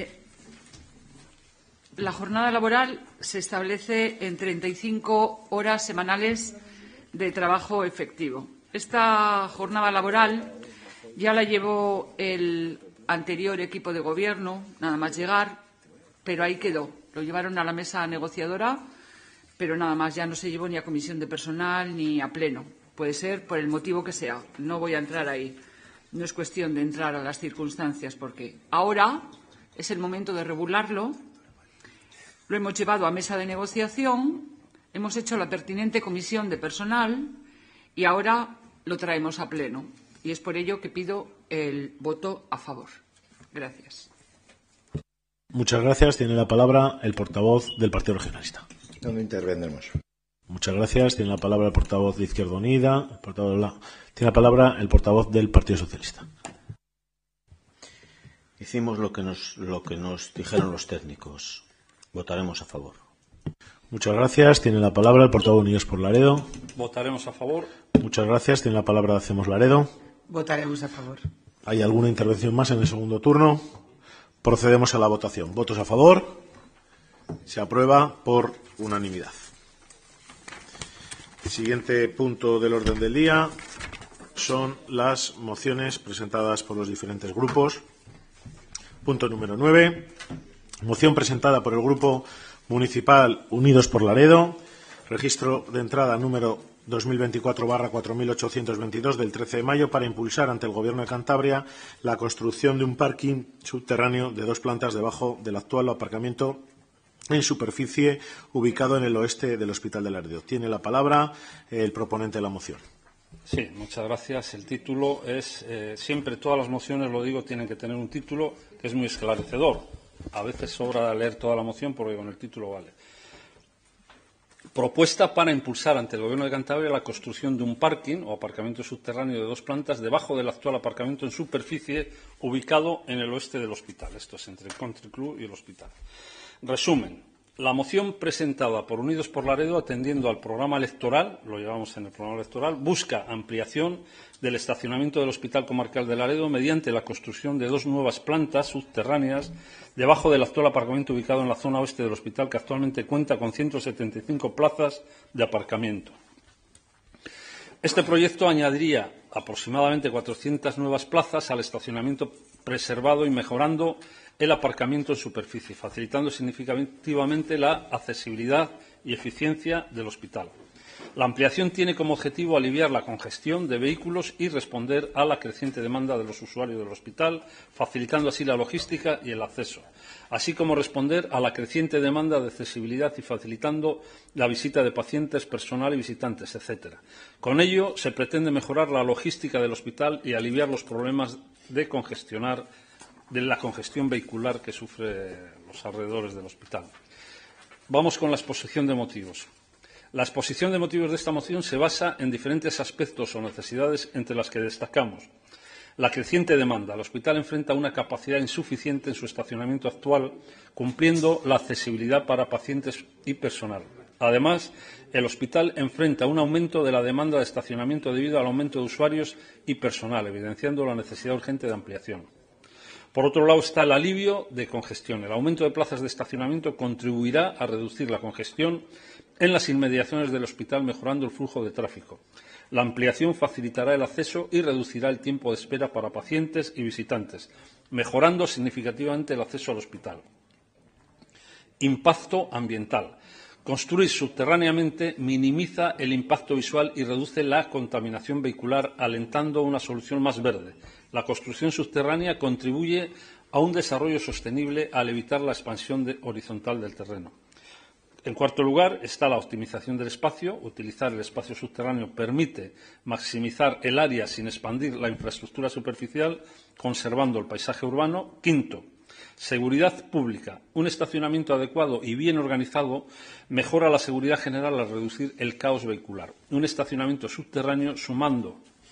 la jornada laboral se establece en 35 horas semanales de trabajo efectivo. Esta jornada laboral ya la llevó el anterior equipo de gobierno, nada más llegar, pero ahí quedó. Lo llevaron a la mesa negociadora, pero nada más, ya no se llevó ni a comisión de personal ni a pleno. Puede ser por el motivo que sea. No voy a entrar ahí. No es cuestión de entrar a las circunstancias, porque ahora es el momento de regularlo. Lo hemos llevado a mesa de negociación, hemos hecho la pertinente comisión de personal y ahora lo traemos a pleno. Y es por ello que pido el voto a favor. Gracias. Muchas gracias. Tiene la palabra el portavoz del Partido Regionalista. ¿Dónde intervendremos? Muchas gracias. Tiene la palabra el portavoz de Izquierda Unida. Tiene la palabra el portavoz del Partido Socialista. Hicimos lo que nos dijeron los técnicos. Votaremos a favor. Muchas gracias. Tiene la palabra el portavoz de Unidos por Laredo. Votaremos a favor. Muchas gracias. Tiene la palabra de Hacemos Laredo. Votaremos a favor. ¿Hay alguna intervención más en el segundo turno? Procedemos a la votación. ¿Votos a favor? Se aprueba por unanimidad. El siguiente punto del orden del día son las mociones presentadas por los diferentes grupos. Punto número 9. Moción presentada por el Grupo Municipal Unidos por Laredo. Registro de entrada número 2024/4822 del 13 de mayo para impulsar ante el Gobierno de Cantabria la construcción de un parking subterráneo de 2 plantas debajo del actual aparcamiento en superficie ubicado en el oeste del Hospital de Laredo. Tiene la palabra el proponente de la moción. Sí, muchas gracias. El título es, siempre todas las mociones, lo digo, tienen que tener un título que es muy esclarecedor. A veces sobra leer toda la moción porque con el título vale. Propuesta para impulsar ante el Gobierno de Cantabria la construcción de un parking o aparcamiento subterráneo de 2 plantas debajo del actual aparcamiento en superficie ubicado en el oeste del hospital. Esto es entre el Country Club y el hospital. Resumen. La moción presentada por Unidos por Laredo, atendiendo al programa electoral, lo llevamos en el programa electoral, busca ampliación del estacionamiento del Hospital Comarcal de Laredo mediante la construcción de 2 nuevas plantas subterráneas debajo del actual aparcamiento ubicado en la zona oeste del hospital, que actualmente cuenta con 175 plazas de aparcamiento. Este proyecto añadiría aproximadamente 400 nuevas plazas al estacionamiento preservado y mejorando el aparcamiento en superficie, facilitando significativamente la accesibilidad y eficiencia del hospital. La ampliación tiene como objetivo aliviar la congestión de vehículos y responder a la creciente demanda de los usuarios del hospital, facilitando así la logística y el acceso, así como responder a la creciente demanda de accesibilidad y facilitando la visita de pacientes, personal y visitantes, etc. Con ello, se pretende mejorar la logística del hospital y aliviar los problemas de la congestión vehicular que sufre los alrededores del hospital. Vamos con la exposición de motivos. La exposición de motivos de esta moción se basa en diferentes aspectos o necesidades, entre las que destacamos la creciente demanda. El hospital enfrenta una capacidad insuficiente en su estacionamiento actual, cumpliendo la accesibilidad para pacientes y personal. Además, el hospital enfrenta un aumento de la demanda de estacionamiento debido al aumento de usuarios y personal, evidenciando la necesidad urgente de ampliación. Por otro lado está el alivio de congestión. El aumento de plazas de estacionamiento contribuirá a reducir la congestión en las inmediaciones del hospital, mejorando el flujo de tráfico. La ampliación facilitará el acceso y reducirá el tiempo de espera para pacientes y visitantes, mejorando significativamente el acceso al hospital. Impacto ambiental. Construir subterráneamente minimiza el impacto visual y reduce la contaminación vehicular, alentando una solución más verde. La construcción subterránea contribuye a un desarrollo sostenible al evitar la expansión horizontal del terreno. En cuarto lugar está la optimización del espacio. Utilizar el espacio subterráneo permite maximizar el área sin expandir la infraestructura superficial, conservando el paisaje urbano. Quinto, seguridad pública. Un estacionamiento adecuado y bien organizado mejora la seguridad general al reducir el caos vehicular. Un estacionamiento subterráneo, sumando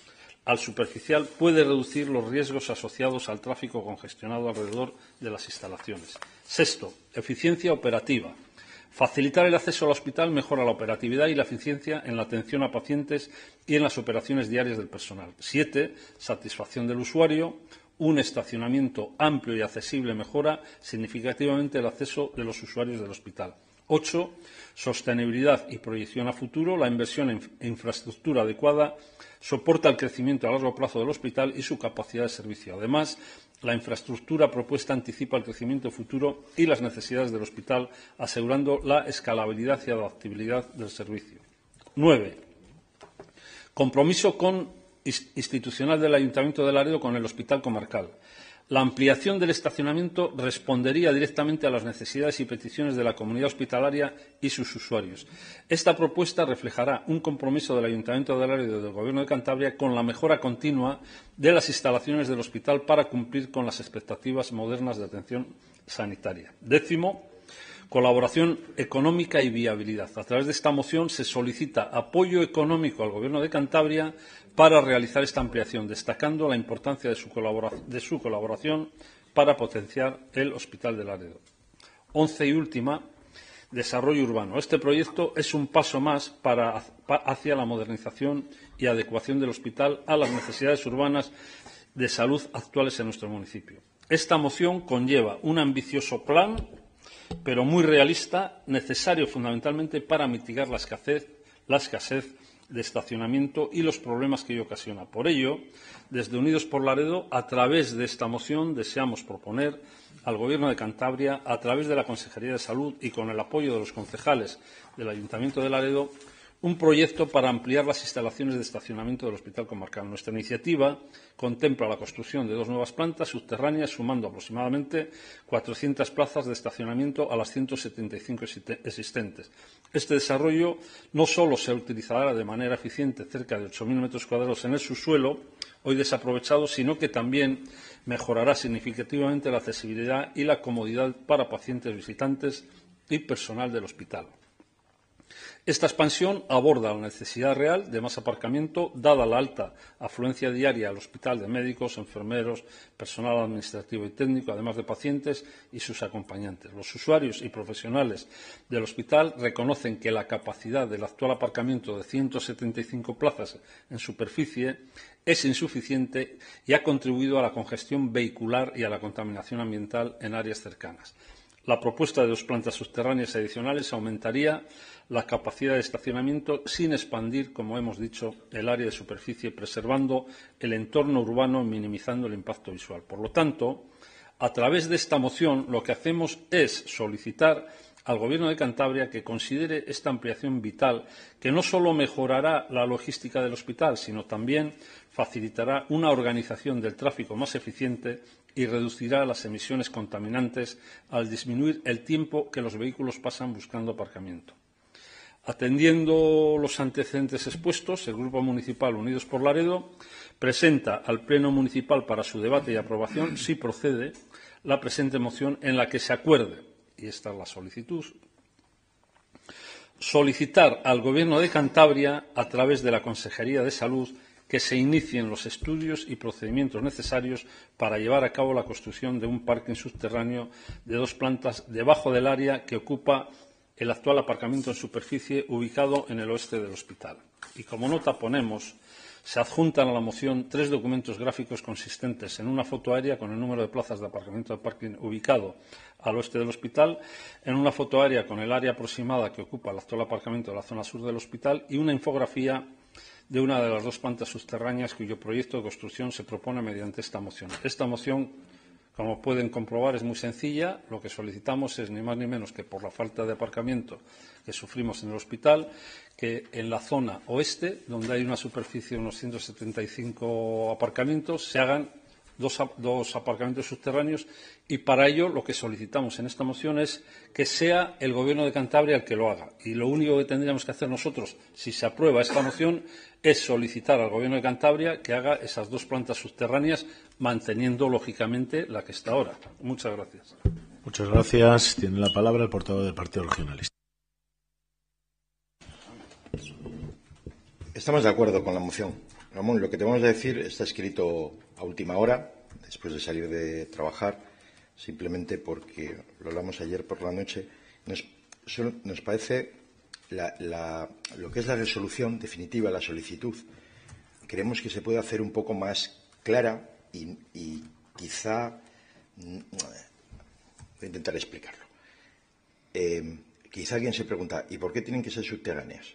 al superficial puede reducir los riesgos asociados al tráfico congestionado alrededor de las instalaciones. Sexto, eficiencia operativa. Facilitar el acceso al hospital mejora la operatividad y la eficiencia en la atención a pacientes y en las operaciones diarias del personal. 7. Satisfacción del usuario. Un estacionamiento amplio y accesible mejora significativamente el acceso de los usuarios del hospital. 8. Sostenibilidad y proyección a futuro. La inversión en infraestructura adecuada soporta el crecimiento a largo plazo del hospital y su capacidad de servicio. Además, la infraestructura propuesta anticipa el crecimiento futuro y las necesidades del hospital, asegurando la escalabilidad y adaptabilidad del servicio. 9. Compromiso institucional del Ayuntamiento de Laredo con el Hospital Comarcal. La ampliación del estacionamiento respondería directamente a las necesidades y peticiones de la comunidad hospitalaria y sus usuarios. Esta propuesta reflejará un compromiso del Ayuntamiento de Laredo y del Gobierno de Cantabria con la mejora continua de las instalaciones del hospital para cumplir con las expectativas modernas de atención sanitaria. 10. Colaboración económica y viabilidad. A través de esta moción se solicita apoyo económico al Gobierno de Cantabria para realizar esta ampliación, destacando la importancia de su colaboración para potenciar el Hospital de Laredo. 11 y última, desarrollo urbano. Este proyecto es un paso más hacia la modernización y adecuación del hospital a las necesidades urbanas de salud actuales en nuestro municipio. Esta moción conlleva un ambicioso plan, pero muy realista, necesario fundamentalmente para mitigar la escasez de estacionamiento y los problemas que ello ocasiona. Por ello, desde Unidos por Laredo, a través de esta moción, deseamos proponer al Gobierno de Cantabria, a través de la Consejería de Salud y con el apoyo de los concejales del Ayuntamiento de Laredo, un proyecto para ampliar las instalaciones de estacionamiento del Hospital Comarcal. Nuestra iniciativa contempla la construcción de 2 nuevas plantas subterráneas, sumando aproximadamente 400 plazas de estacionamiento a las 175 existentes. Este desarrollo no solo se utilizará de manera eficiente cerca de 8.000 metros cuadrados en el subsuelo, hoy desaprovechado, sino que también mejorará significativamente la accesibilidad y la comodidad para pacientes, visitantes y personal del hospital. Esta expansión aborda la necesidad real de más aparcamiento, dada la alta afluencia diaria al hospital de médicos, enfermeros, personal administrativo y técnico, además de pacientes y sus acompañantes. Los usuarios y profesionales del hospital reconocen que la capacidad del actual aparcamiento de 175 plazas en superficie es insuficiente y ha contribuido a la congestión vehicular y a la contaminación ambiental en áreas cercanas. La propuesta de 2 plantas subterráneas adicionales aumentaría la capacidad de estacionamiento sin expandir, como hemos dicho, el área de superficie, preservando el entorno urbano y minimizando el impacto visual. Por lo tanto, a través de esta moción, lo que hacemos es solicitar al Gobierno de Cantabria que considere esta ampliación vital, que no solo mejorará la logística del hospital, sino también facilitará una organización del tráfico más eficiente y reducirá las emisiones contaminantes al disminuir el tiempo que los vehículos pasan buscando aparcamiento. Atendiendo los antecedentes expuestos, el Grupo Municipal Unidos por Laredo presenta al Pleno Municipal para su debate y aprobación, si procede, la presente moción en la que se acuerde, y esta es la solicitud, solicitar al Gobierno de Cantabria, a través de la Consejería de Salud, que se inicien los estudios y procedimientos necesarios para llevar a cabo la construcción de un parking subterráneo de 2 plantas debajo del área que ocupa el actual aparcamiento en superficie ubicado en el oeste del hospital. Y como nota ponemos, se adjuntan a la moción 3 documentos gráficos consistentes en una foto aérea con el número de plazas de aparcamiento de parking ubicado al oeste del hospital, en una foto aérea con el área aproximada que ocupa el actual aparcamiento de la zona sur del hospital y una infografía de una de las 2 plantas subterráneas cuyo proyecto de construcción se propone mediante esta moción. Esta moción, como pueden comprobar, es muy sencilla. Lo que solicitamos es ni más ni menos que, por la falta de aparcamiento que sufrimos en el hospital, que en la zona oeste, donde hay una superficie de unos 175 aparcamientos, se hagan 2 aparcamientos subterráneos, y para ello lo que solicitamos en esta moción es que sea el Gobierno de Cantabria el que lo haga. Y lo único que tendríamos que hacer nosotros, si se aprueba esta moción, es solicitar al Gobierno de Cantabria que haga esas 2 plantas subterráneas, manteniendo, lógicamente, la que está ahora. Muchas gracias. Muchas gracias. Tiene la palabra el portavoz del Partido Regionalista. Estamos de acuerdo con la moción. Ramón, lo que te vamos a decir está escrito a última hora, después de salir de trabajar, simplemente porque lo hablamos ayer por la noche. Nos parece lo que es la resolución definitiva, la solicitud, creemos que se puede hacer un poco más clara y quizá voy a intentar explicarlo. Quizá alguien se pregunta, ¿y por qué tienen que ser subterráneas?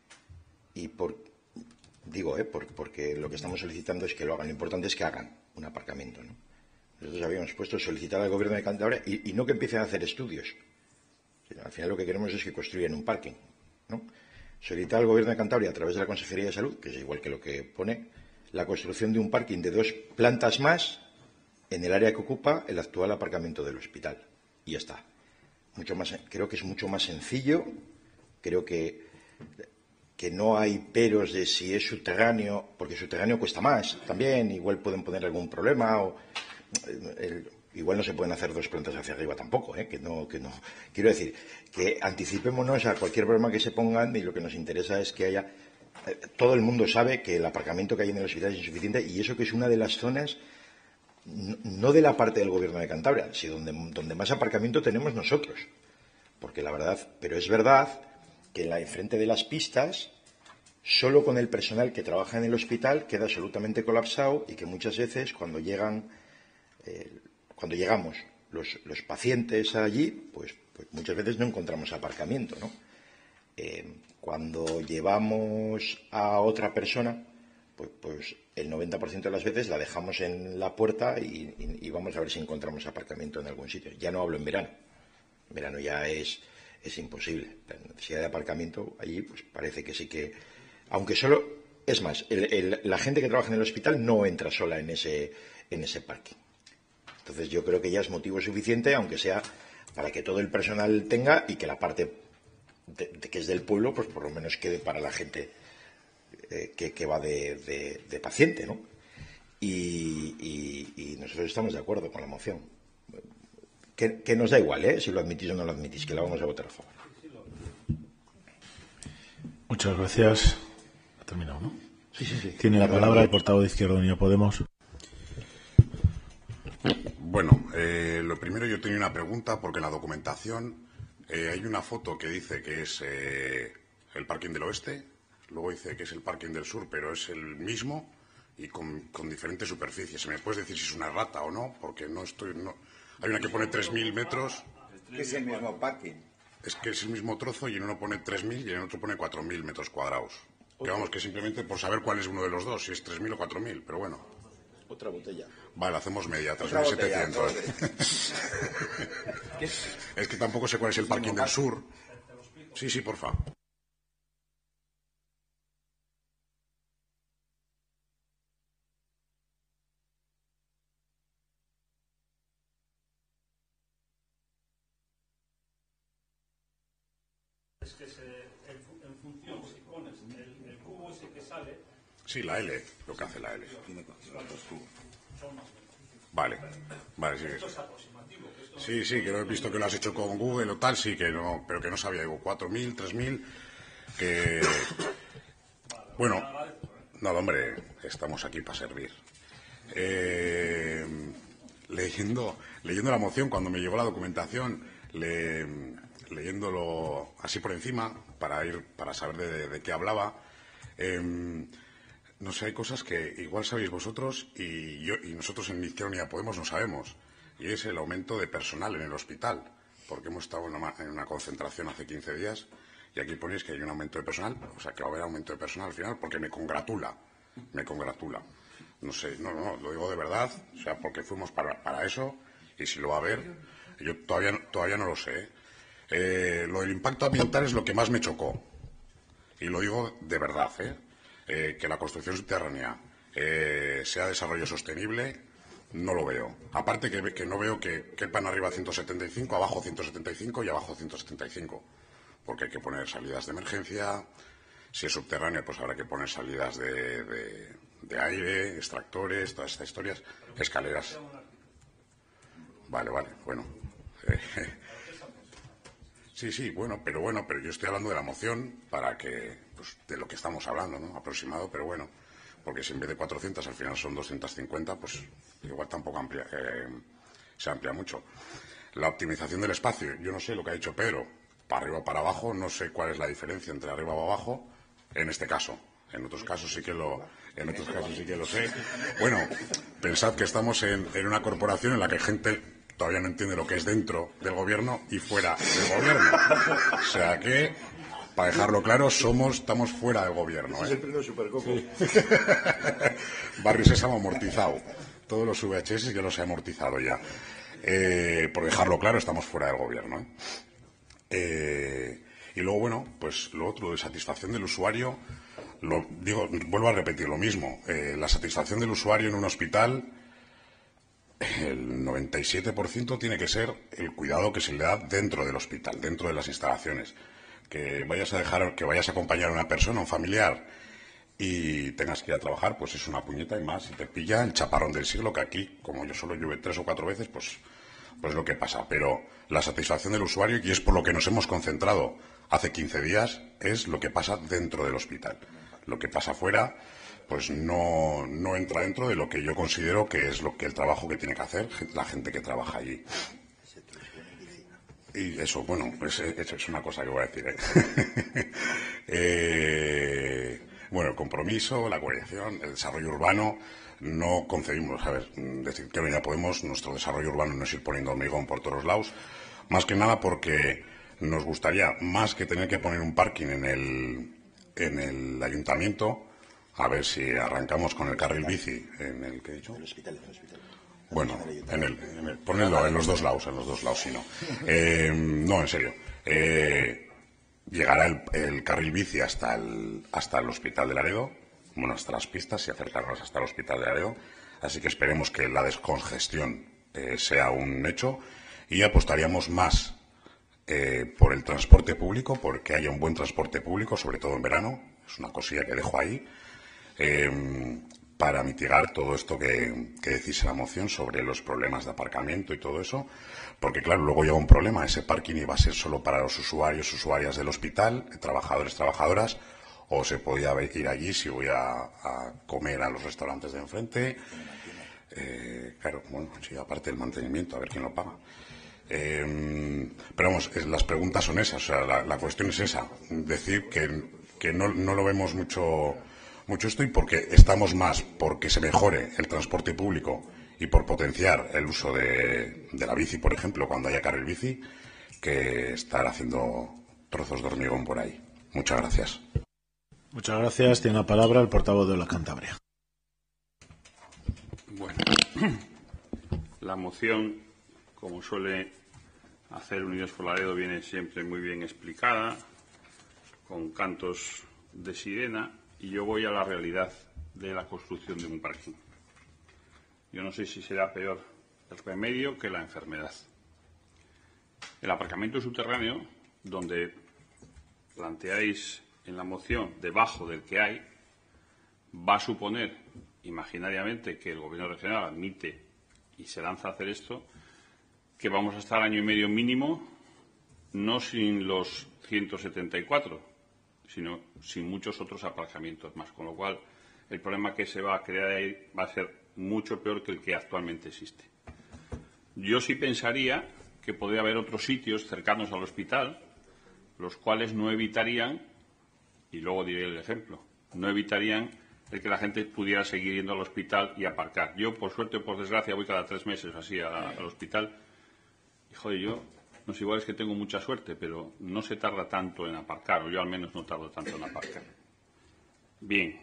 Porque lo que estamos solicitando es que lo hagan. Lo importante es que hagan un aparcamiento, ¿no? Nosotros habíamos puesto solicitar al Gobierno de Cantabria y no que empiecen a hacer estudios. Al final lo que queremos es que construyan un parking, ¿no? Solicitar al Gobierno de Cantabria a través de la Consejería de Salud, que es igual que lo que pone, la construcción de un parking de 2 plantas más en el área que ocupa el actual aparcamiento del hospital. Y ya está. Creo que es mucho más sencillo. Creo que no hay peros de si es subterráneo, porque subterráneo cuesta más también. Igual pueden poner algún problema igual no se pueden hacer 2 plantas hacia arriba tampoco, que no. Quiero decir, que anticipémonos a cualquier problema que se pongan y lo que nos interesa es que haya. Todo el mundo sabe que el aparcamiento que hay en el hospital es insuficiente y eso que es una de las zonas, no de la parte del Gobierno de Cantabria, sino donde más aparcamiento tenemos nosotros. Porque la verdad, pero es verdad que enfrente de las pistas, solo con el personal que trabaja en el hospital queda absolutamente colapsado y que muchas veces cuando llegamos los pacientes allí, pues muchas veces no encontramos aparcamiento, ¿no? Cuando llevamos a otra persona, pues el 90% de las veces la dejamos en la puerta y vamos a ver si encontramos aparcamiento en algún sitio. Ya no hablo en verano. En verano ya es imposible. La necesidad de aparcamiento allí, pues parece que sí que... Aunque solo... Es más, la gente que trabaja en el hospital no entra sola en ese parking. Entonces yo creo que ya es motivo suficiente, aunque sea para que todo el personal tenga y que la parte que es del pueblo, pues por lo menos quede para la gente que va de paciente, ¿no? Y nosotros estamos de acuerdo con la moción. Que nos da igual, si lo admitís o no lo admitís, que la vamos a votar a favor. Muchas gracias. Ha terminado, ¿no? Sí. Tiene la palabra el portavoz de Izquierda Unida Podemos. Bueno, lo primero, yo tenía una pregunta, porque en la documentación hay una foto que dice que es el parking del oeste, luego dice que es el parking del sur, pero es el mismo y con diferentes superficies. ¿Me puedes decir si es una errata o no? Porque no estoy... Hay una que pone 3.000 metros. Es el mismo parking. Es que es el mismo trozo y en uno pone 3.000 y en el otro pone 4.000 metros cuadrados. Que vamos, que simplemente por saber cuál es uno de los dos, si es 3.000 o 4.000, pero bueno. Otra botella. Vale, hacemos media, 3.700. Es que tampoco sé cuál es el parking del sur. Sí, porfa. Es que en función, si pones el cubo ese que sale... Sí, la L, lo que hace la L. Vale, sí. Sí, que lo he visto que lo has hecho con Google o tal, sí, que no, pero que no sabía, digo, 4.000, 3.000, que... Bueno, no, hombre, estamos aquí para servir. Leyendo la moción, cuando me llegó la documentación, leyéndolo así por encima, para saber de qué hablaba, no sé, hay cosas que igual sabéis vosotros y nosotros en Izquierda Unida Podemos no sabemos, y es el aumento de personal en el hospital, porque hemos estado en una concentración hace 15 días y aquí ponéis que hay un aumento de personal, o sea, que va a haber aumento de personal al final, porque me congratula. No sé, no, lo digo de verdad, o sea, porque fuimos para eso, y si lo va a haber, yo todavía no lo sé. Lo del impacto ambiental es lo que más me chocó, y lo digo de verdad, que la construcción subterránea sea desarrollo sostenible, no lo veo. Aparte que no veo que quepan arriba 175, abajo 175 y abajo 175, porque hay que poner salidas de emergencia. Si es subterráneo, pues habrá que poner salidas de aire, extractores, todas estas historias, escaleras. Vale, bueno. Sí, bueno, pero yo estoy hablando de la moción para que, pues, de lo que estamos hablando, ¿no? Aproximado, pero bueno, porque si en vez de 400 al final son 250, pues igual tampoco se amplia mucho. La optimización del espacio, yo no sé lo que ha dicho Pedro, para arriba o para abajo, no sé cuál es la diferencia entre arriba o abajo, en este caso. En otros casos sí que lo sé. Bueno, pensad que estamos en una corporación en la que gente todavía no entiende lo que es dentro del gobierno y fuera del gobierno. O sea que, para dejarlo claro, estamos fuera del gobierno. Es el pleno Supercoco. Sí. Barrio Sésamo amortizado. Todos los VHS ya los he amortizado ya. Por dejarlo claro, estamos fuera del gobierno. Y luego, bueno, pues lo otro, de satisfacción del usuario, vuelvo a repetir lo mismo. La satisfacción del usuario en un hospital, el 97% tiene que ser el cuidado que se le da dentro del hospital, dentro de las instalaciones. Que vayas a acompañar a una persona, a un familiar, y tengas que ir a trabajar, pues es una puñeta y más. Si te pilla el chaparrón del siglo, que aquí, como yo solo llueve 3 o 4 veces, pues lo que pasa. Pero la satisfacción del usuario, y es por lo que nos hemos concentrado hace 15 días, es lo que pasa dentro del hospital. Lo que pasa fuera, pues no entra dentro de lo que yo considero que es el trabajo que tiene que hacer la gente que trabaja allí. Y eso, bueno, pues eso es una cosa que voy a decir. Bueno, el compromiso, la coordinación, el desarrollo urbano, no concebimos, decir que ya Podemos, nuestro desarrollo urbano no es ir poniendo hormigón por todos lados, más que nada porque nos gustaría, más que tener que poner un parking en el ayuntamiento, a ver si arrancamos con el carril bici, en el que he dicho. El hospital. Bueno, ponedlo en los dos lados, si no. No, en serio. Llegará el carril bici hasta el Hospital de Laredo, bueno, hasta las pistas y acercarnos hasta el Hospital de Laredo. Así que esperemos que la descongestión sea un hecho y apostaríamos más por el transporte público, porque haya un buen transporte público, sobre todo en verano. Es una cosilla que dejo ahí. Para mitigar todo esto que decís en la moción sobre los problemas de aparcamiento y todo eso, porque claro, luego llega un problema, ese parking iba a ser solo para los usuarias del hospital, trabajadores, trabajadoras, o se podía ir allí si voy a comer a los restaurantes de enfrente. Claro, bueno, sí, aparte del mantenimiento, a ver quién lo paga. Pero vamos, las preguntas son esas, o sea, la cuestión es esa, decir que no lo vemos mucho esto, y porque estamos más porque se mejore el transporte público y por potenciar el uso de la bici, por ejemplo, cuando haya carril bici, que estar haciendo trozos de hormigón por ahí. Muchas gracias. Muchas gracias. Tiene la palabra el portavoz de la Cantabria. Bueno, la moción, como suele hacer Unidos por Laredo, viene siempre muy bien explicada, con cantos de sirena. Y yo voy a la realidad de la construcción de un parking. Yo no sé si será peor el remedio que la enfermedad. El aparcamiento subterráneo, donde planteáis en la moción debajo del que hay, va a suponer imaginariamente que el Gobierno regional admite y se lanza a hacer esto, que vamos a estar año y medio mínimo, no sin los 174, sino sin muchos otros aparcamientos más, con lo cual el problema que se va a crear ahí va a ser mucho peor que el que actualmente existe. Yo sí pensaría que podría haber otros sitios cercanos al hospital, los cuales no evitarían, y luego diré el ejemplo, no evitarían el que la gente pudiera seguir yendo al hospital y aparcar. Yo, por suerte o por desgracia, voy cada 3 meses así al hospital, y joder, yo no sé, igual es que tengo mucha suerte, pero no se tarda tanto en aparcar, o yo al menos no tardo tanto en aparcar. Bien.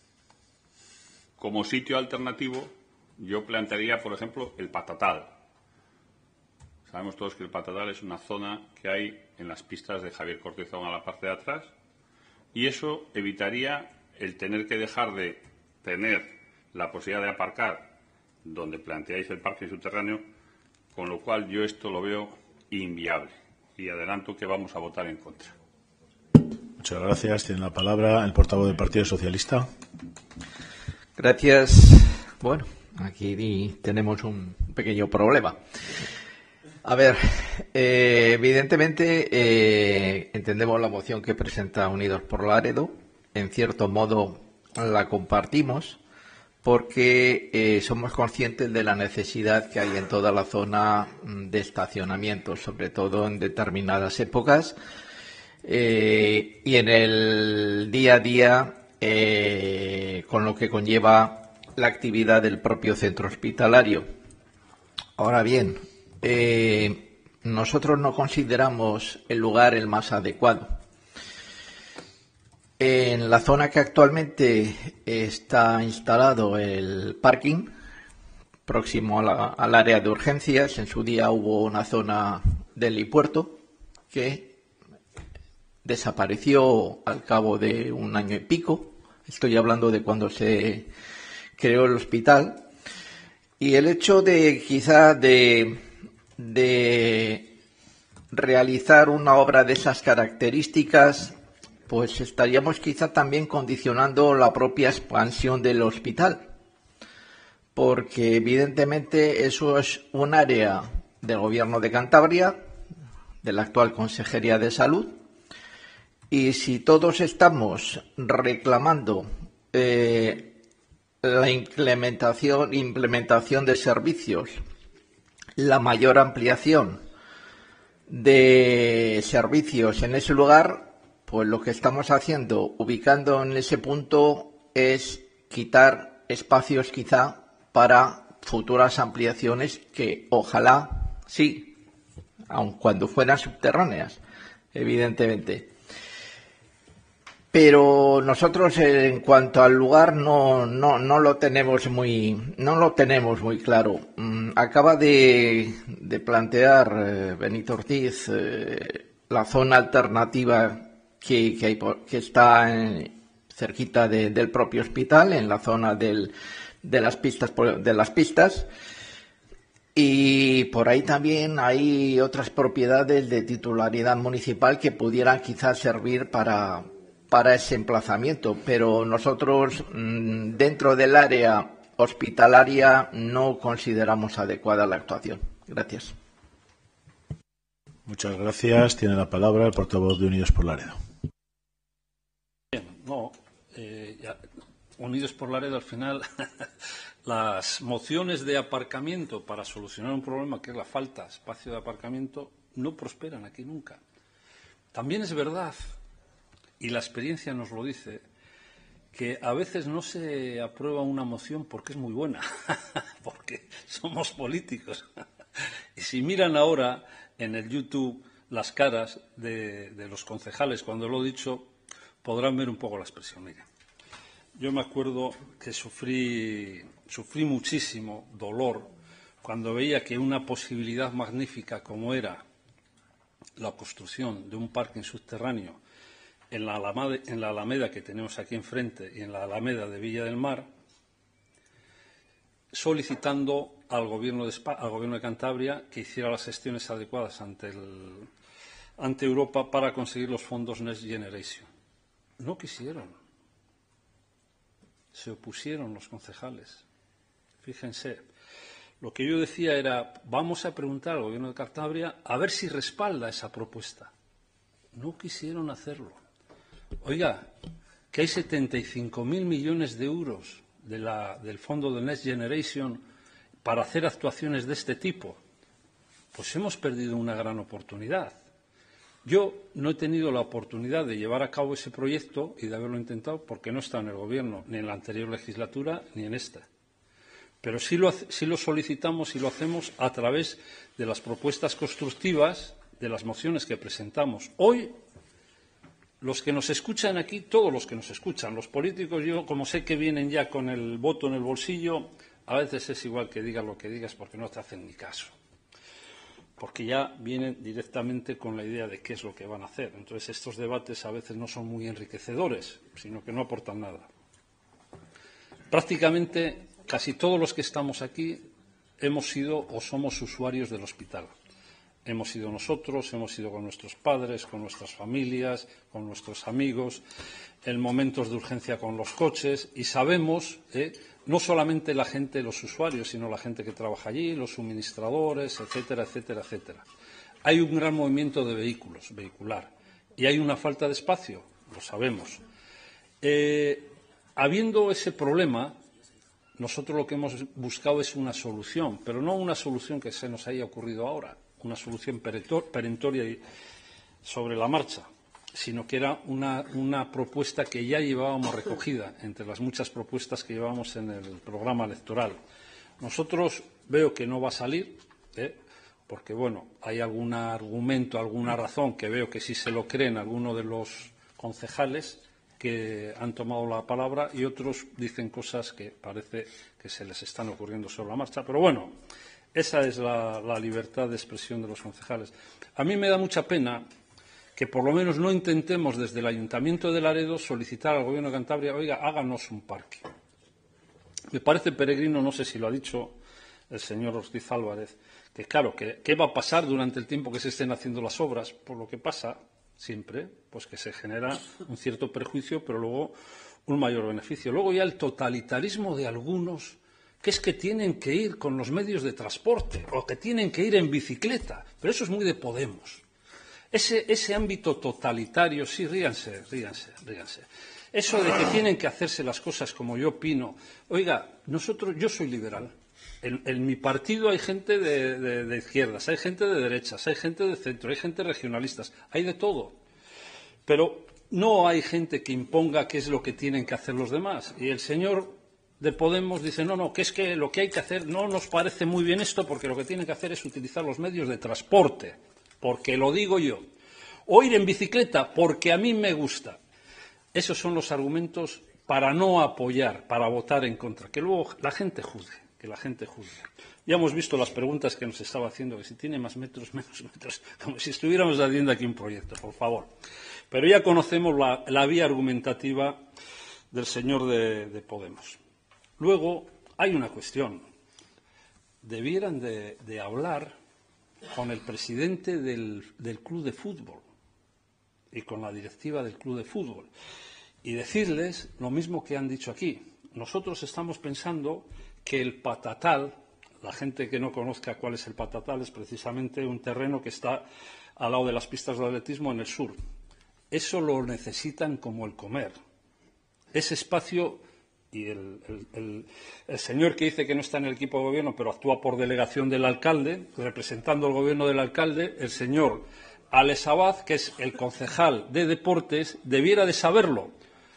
Como sitio alternativo, yo plantearía, por ejemplo, el Patatal. Sabemos todos que el Patatal es una zona que hay en las pistas de Javier Cortezón a la parte de atrás, y eso evitaría el tener que dejar de tener la posibilidad de aparcar donde planteáis el parque subterráneo, con lo cual yo esto lo veo inviable. Y adelanto que vamos a votar en contra. Muchas gracias. Tiene la palabra el portavoz del Partido Socialista. Gracias. Bueno, aquí tenemos un pequeño problema. A ver, evidentemente entendemos la moción que presenta Unidos por Laredo. En cierto modo la compartimos porque somos conscientes de la necesidad que hay en toda la zona de estacionamiento, sobre todo en determinadas épocas y en el día a día con lo que conlleva la actividad del propio centro hospitalario. Ahora bien, nosotros no consideramos el lugar el más adecuado. En la zona que actualmente está instalado el parking, próximo al área de urgencias, en su día hubo una zona del helipuerto que desapareció al cabo de un año y pico. Estoy hablando de cuando se creó el hospital. Y el hecho de quizá de realizar una obra de esas características, pues estaríamos quizá también condicionando la propia expansión del hospital, porque evidentemente eso es un área del Gobierno de Cantabria, de la actual Consejería de Salud, y si todos estamos reclamando la implementación de servicios, la mayor ampliación de servicios en ese lugar, pues lo que estamos haciendo, ubicando en ese punto, es quitar espacios quizá para futuras ampliaciones que ojalá sí, aun cuando fueran subterráneas, evidentemente. Pero nosotros en cuanto al lugar no lo tenemos muy claro. Acaba de plantear Benito Ortiz la zona alternativa que está cerquita del propio hospital, en la zona de las pistas, y por ahí también hay otras propiedades de titularidad municipal que pudieran quizás servir para ese emplazamiento, pero nosotros dentro del área hospitalaria no consideramos adecuada la actuación. Gracias. Muchas gracias. Tiene la palabra el portavoz de Unidos por Laredo. Unidos por Laredo, al final, las mociones de aparcamiento para solucionar un problema que es la falta de espacio de aparcamiento no prosperan aquí nunca. También es verdad, y la experiencia nos lo dice, que a veces no se aprueba una moción porque es muy buena, porque somos políticos. Y si miran ahora en el YouTube las caras de los concejales, cuando lo he dicho, podrán ver un poco la expresión. Mira, yo me acuerdo que sufrí muchísimo dolor cuando veía que una posibilidad magnífica como era la construcción de un parking subterráneo en la Alameda que tenemos aquí enfrente y en la Alameda de Villa del Mar, solicitando al Gobierno de Cantabria que hiciera las gestiones adecuadas ante Europa para conseguir los fondos Next Generation. No quisieron. Se opusieron los concejales. Fíjense, lo que yo decía era, vamos a preguntar al Gobierno de Cantabria a ver si respalda esa propuesta. No quisieron hacerlo. Oiga, que hay 75.000 millones de euros del fondo de Next Generation para hacer actuaciones de este tipo. Pues hemos perdido una gran oportunidad. Yo no he tenido la oportunidad de llevar a cabo ese proyecto y de haberlo intentado porque no está en el Gobierno, ni en la anterior legislatura, ni en esta. Pero sí lo solicitamos y lo hacemos a través de las propuestas constructivas, de las mociones que presentamos. Hoy, los que nos escuchan aquí, todos los que nos escuchan, los políticos, yo como sé que vienen ya con el voto en el bolsillo, a veces es igual que digas lo que digas porque no te hacen ni caso. Porque ya vienen directamente con la idea de qué es lo que van a hacer. Entonces, estos debates a veces no son muy enriquecedores, sino que no aportan nada. Prácticamente, casi todos los que estamos aquí hemos sido o somos usuarios del hospital. Hemos sido nosotros, hemos ido con nuestros padres, con nuestras familias, con nuestros amigos, en momentos de urgencia con los coches, y sabemos, no solamente la gente, los usuarios, sino la gente que trabaja allí, los suministradores, etcétera, etcétera, etcétera. Hay un gran movimiento de vehicular, y hay una falta de espacio, lo sabemos. habiendo ese problema, nosotros lo que hemos buscado es una solución, pero no una solución que se nos haya ocurrido ahora, una solución perentoria y sobre la marcha, sino que era una propuesta que ya llevábamos recogida entre las muchas propuestas que llevábamos en el programa electoral. Nosotros veo que no va a salir, porque, bueno, hay algún argumento, alguna razón que veo que sí se lo creen algunos de los concejales que han tomado la palabra y otros dicen cosas que parece que se les están ocurriendo sobre la marcha. Pero, bueno, esa es la libertad de expresión de los concejales. A mí me da mucha pena que por lo menos no intentemos desde el Ayuntamiento de Laredo solicitar al Gobierno de Cantabria, oiga, háganos un parque. Me parece peregrino, no sé si lo ha dicho el señor Ortiz Álvarez, que claro, ¿qué va a pasar durante el tiempo que se estén haciendo las obras? Por lo que pasa siempre, pues que se genera un cierto perjuicio, pero luego un mayor beneficio. Luego ya el totalitarismo de algunos, que es que tienen que ir con los medios de transporte o que tienen que ir en bicicleta, pero eso es muy de Podemos. Ese ámbito totalitario, sí, ríanse. Eso de que tienen que hacerse las cosas como yo opino. Oiga, yo soy liberal. En mi partido hay gente de izquierdas, hay gente de derechas, hay gente de centro, hay gente regionalistas, hay de todo. Pero no hay gente que imponga qué es lo que tienen que hacer los demás. Y el señor de Podemos dice, no, que es que lo que hay que hacer no nos parece muy bien esto porque lo que tienen que hacer es utilizar los medios de transporte, porque lo digo yo. O ir en bicicleta porque a mí me gusta. Esos son los argumentos para no apoyar, para votar en contra. Que luego la gente juzgue. Ya hemos visto las preguntas que nos estaba haciendo, que si tiene más metros, menos metros, como si estuviéramos haciendo aquí un proyecto, por favor. Pero ya conocemos la vía argumentativa del señor de Podemos. Luego, hay una cuestión. Debieran de hablar con el presidente del club de fútbol y con la directiva del club de fútbol y decirles lo mismo que han dicho aquí. Nosotros estamos pensando que el Patatal, la gente que no conozca cuál es el Patatal, es precisamente un terreno que está al lado de las pistas de atletismo en el sur. Eso lo necesitan como el comer. Ese espacio, y el señor que dice que no está en el equipo de gobierno, pero actúa por delegación del alcalde, representando al gobierno del alcalde, el señor Alex Abad, que es el concejal de deportes, debiera de saberlo.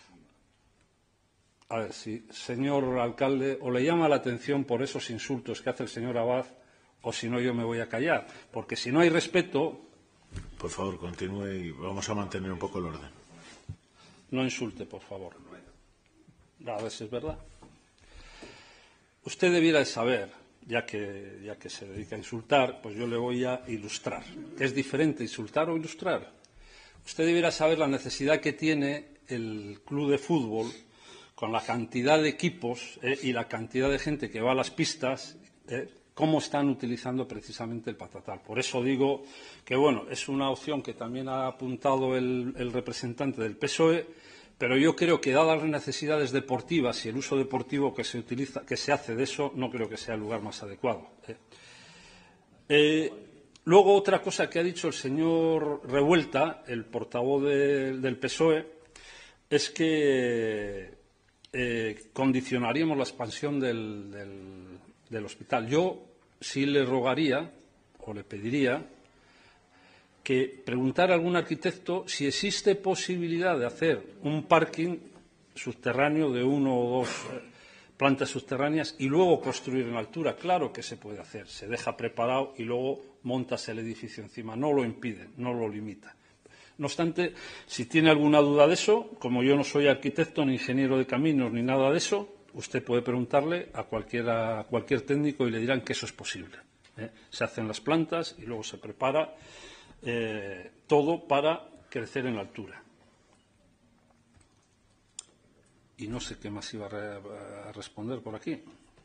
A ver, si, señor alcalde, o le llama la atención por esos insultos que hace el señor Abad, o si no, yo me voy a callar. Porque si no hay respeto... Por favor, continúe y vamos a mantener un poco el orden. No insulte, por favor. A ver si es verdad. Usted debiera de saber, ya que se dedica a insultar, pues yo le voy a ilustrar. ¿Es diferente insultar o ilustrar? Usted debiera saber la necesidad que tiene el club de fútbol con la cantidad de equipos y la cantidad de gente que va a las pistas, cómo están utilizando precisamente el Patatal. Por eso digo que, bueno, es una opción que también ha apuntado el representante del PSOE, pero yo creo que, dadas las necesidades deportivas y el uso deportivo que se hace de eso, no creo que sea el lugar más adecuado. Luego, otra cosa que ha dicho el señor Revuelta, el portavoz del PSOE, es que condicionaríamos la expansión del hospital. Yo sí le rogaría o le pediría que preguntara a algún arquitecto si existe posibilidad de hacer un parking subterráneo de 1 o 2 plantas subterráneas y luego construir en altura. Claro que se puede hacer, se deja preparado y luego montas el edificio encima. No lo impide, no lo limita. No obstante, si tiene alguna duda de eso, como yo no soy arquitecto ni ingeniero de caminos ni nada de eso, usted puede preguntarle a cualquier técnico y le dirán que eso es posible. Se hacen las plantas y luego se prepara todo para crecer en la altura. Y no sé qué más iba a responder por aquí.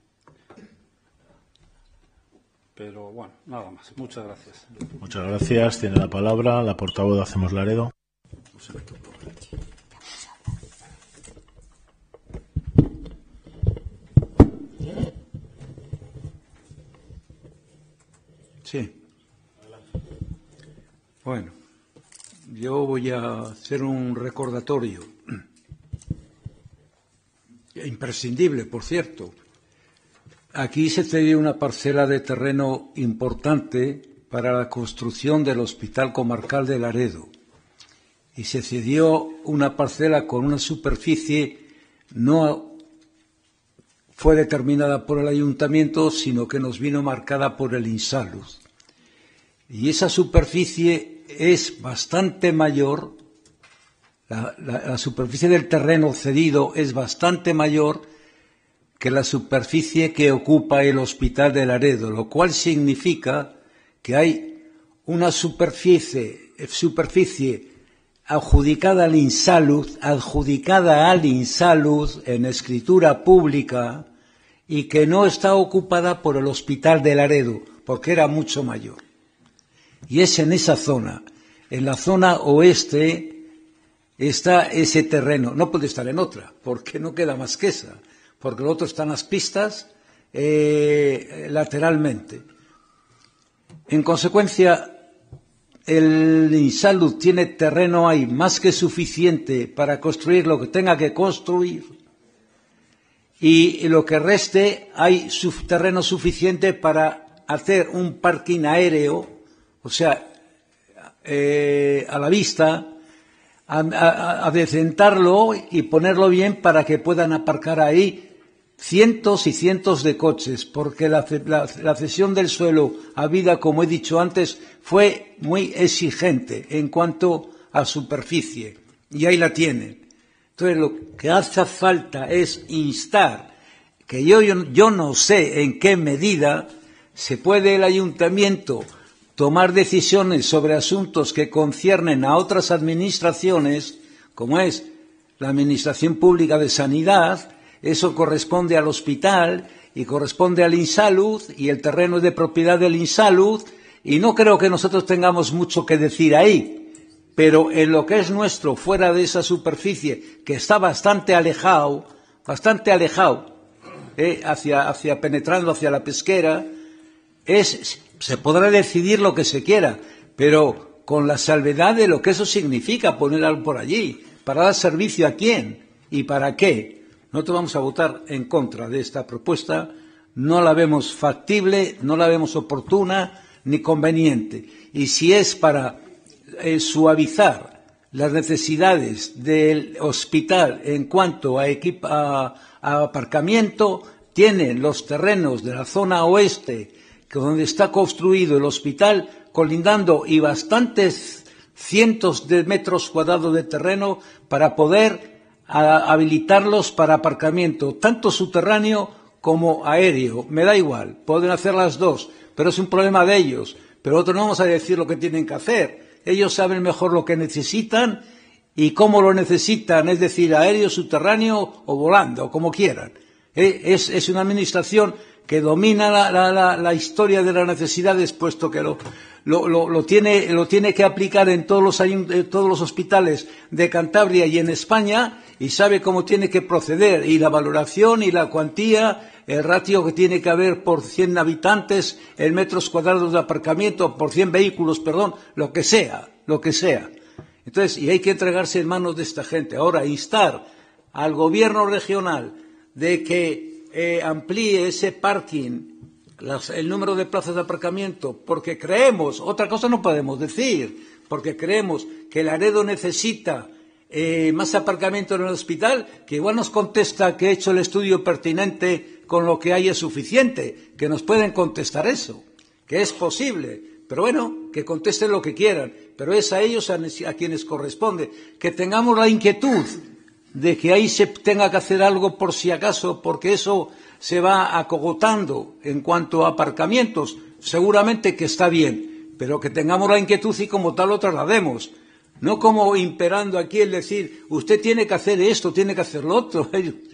Pero bueno, nada más. Muchas gracias. Muchas gracias. Tiene la palabra la portavoz de Hacemos Laredo. Sí. Bueno, yo voy a hacer un recordatorio. imprescindible, por cierto. Aquí se cedió una parcela de terreno importante para la construcción del Hospital Comarcal de Laredo. Y se cedió una parcela con una superficie no fue determinada por el ayuntamiento, sino que nos vino marcada por el Insalud. Y esa superficie es bastante mayor, la superficie del terreno cedido es bastante mayor que la superficie que ocupa el Hospital de Laredo, lo cual significa que hay una superficie adjudicada al Insalud en escritura pública y que no está ocupada por el Hospital de Laredo, porque era mucho mayor. Y es en esa zona, en la zona oeste, está ese terreno. No puede estar en otra, porque no queda más que esa, porque lo otro están las pistas lateralmente. En consecuencia, el Insalud tiene terreno ahí más que suficiente para construir lo que tenga que construir y lo que reste hay terreno suficiente para hacer un parking aéreo, o sea, a la vista, a decentarlo y ponerlo bien para que puedan aparcar ahí cientos y cientos de coches, porque la cesión del suelo habida, como he dicho antes, fue muy exigente en cuanto a superficie, y ahí la tienen. Entonces, lo que hace falta es instar, que yo no sé en qué medida se puede el ayuntamiento tomar decisiones sobre asuntos que conciernen a otras administraciones, como es la Administración Pública de Sanidad. Eso corresponde al hospital y corresponde al Insalud, y el terreno es de propiedad del Insalud, y no creo que nosotros tengamos mucho que decir ahí. Pero en lo que es nuestro, fuera de esa superficie, que está bastante alejado, penetrando hacia la pesquera, se podrá decidir lo que se quiera, pero con la salvedad de lo que eso significa poner algo por allí, para dar servicio a quién y para qué. Nosotros vamos a votar en contra de esta propuesta, no la vemos factible, no la vemos oportuna ni conveniente. Y si es para suavizar las necesidades del hospital en cuanto a aparcamiento, tienen los terrenos de la zona oeste, donde está construido el hospital, colindando y bastantes cientos de metros cuadrados de terreno para poder habilitarlos para aparcamiento, tanto subterráneo como aéreo. Me da igual, pueden hacer las dos, pero es un problema de ellos. Pero nosotros no vamos a decir lo que tienen que hacer. Ellos saben mejor lo que necesitan y cómo lo necesitan, es decir, aéreo, subterráneo o volando, como quieran. Es una administración que domina la historia de las necesidades, puesto que lo tiene que aplicar en todos los hospitales de Cantabria y en España, y sabe cómo tiene que proceder, y la valoración y la cuantía, el ratio que tiene que haber por 100 habitantes, en metros cuadrados de aparcamiento, por 100 vehículos, lo que sea. Entonces, y hay que entregarse en manos de esta gente. Ahora, instar al gobierno regional de que amplíe ese parking, el número de plazas de aparcamiento, porque creemos, otra cosa no podemos decir, porque creemos que Laredo necesita más aparcamiento en el hospital, que igual nos contesta que he hecho el estudio pertinente, con lo que hay es suficiente, que nos pueden contestar eso, que es posible, pero bueno, que contesten lo que quieran, pero es a ellos a quienes corresponde, que tengamos la inquietud de que ahí se tenga que hacer algo por si acaso, porque eso se va acogotando en cuanto a aparcamientos, seguramente que está bien, pero que tengamos la inquietud y como tal lo traslademos, no como imperando aquí el decir, usted tiene que hacer esto, tiene que hacer lo otro,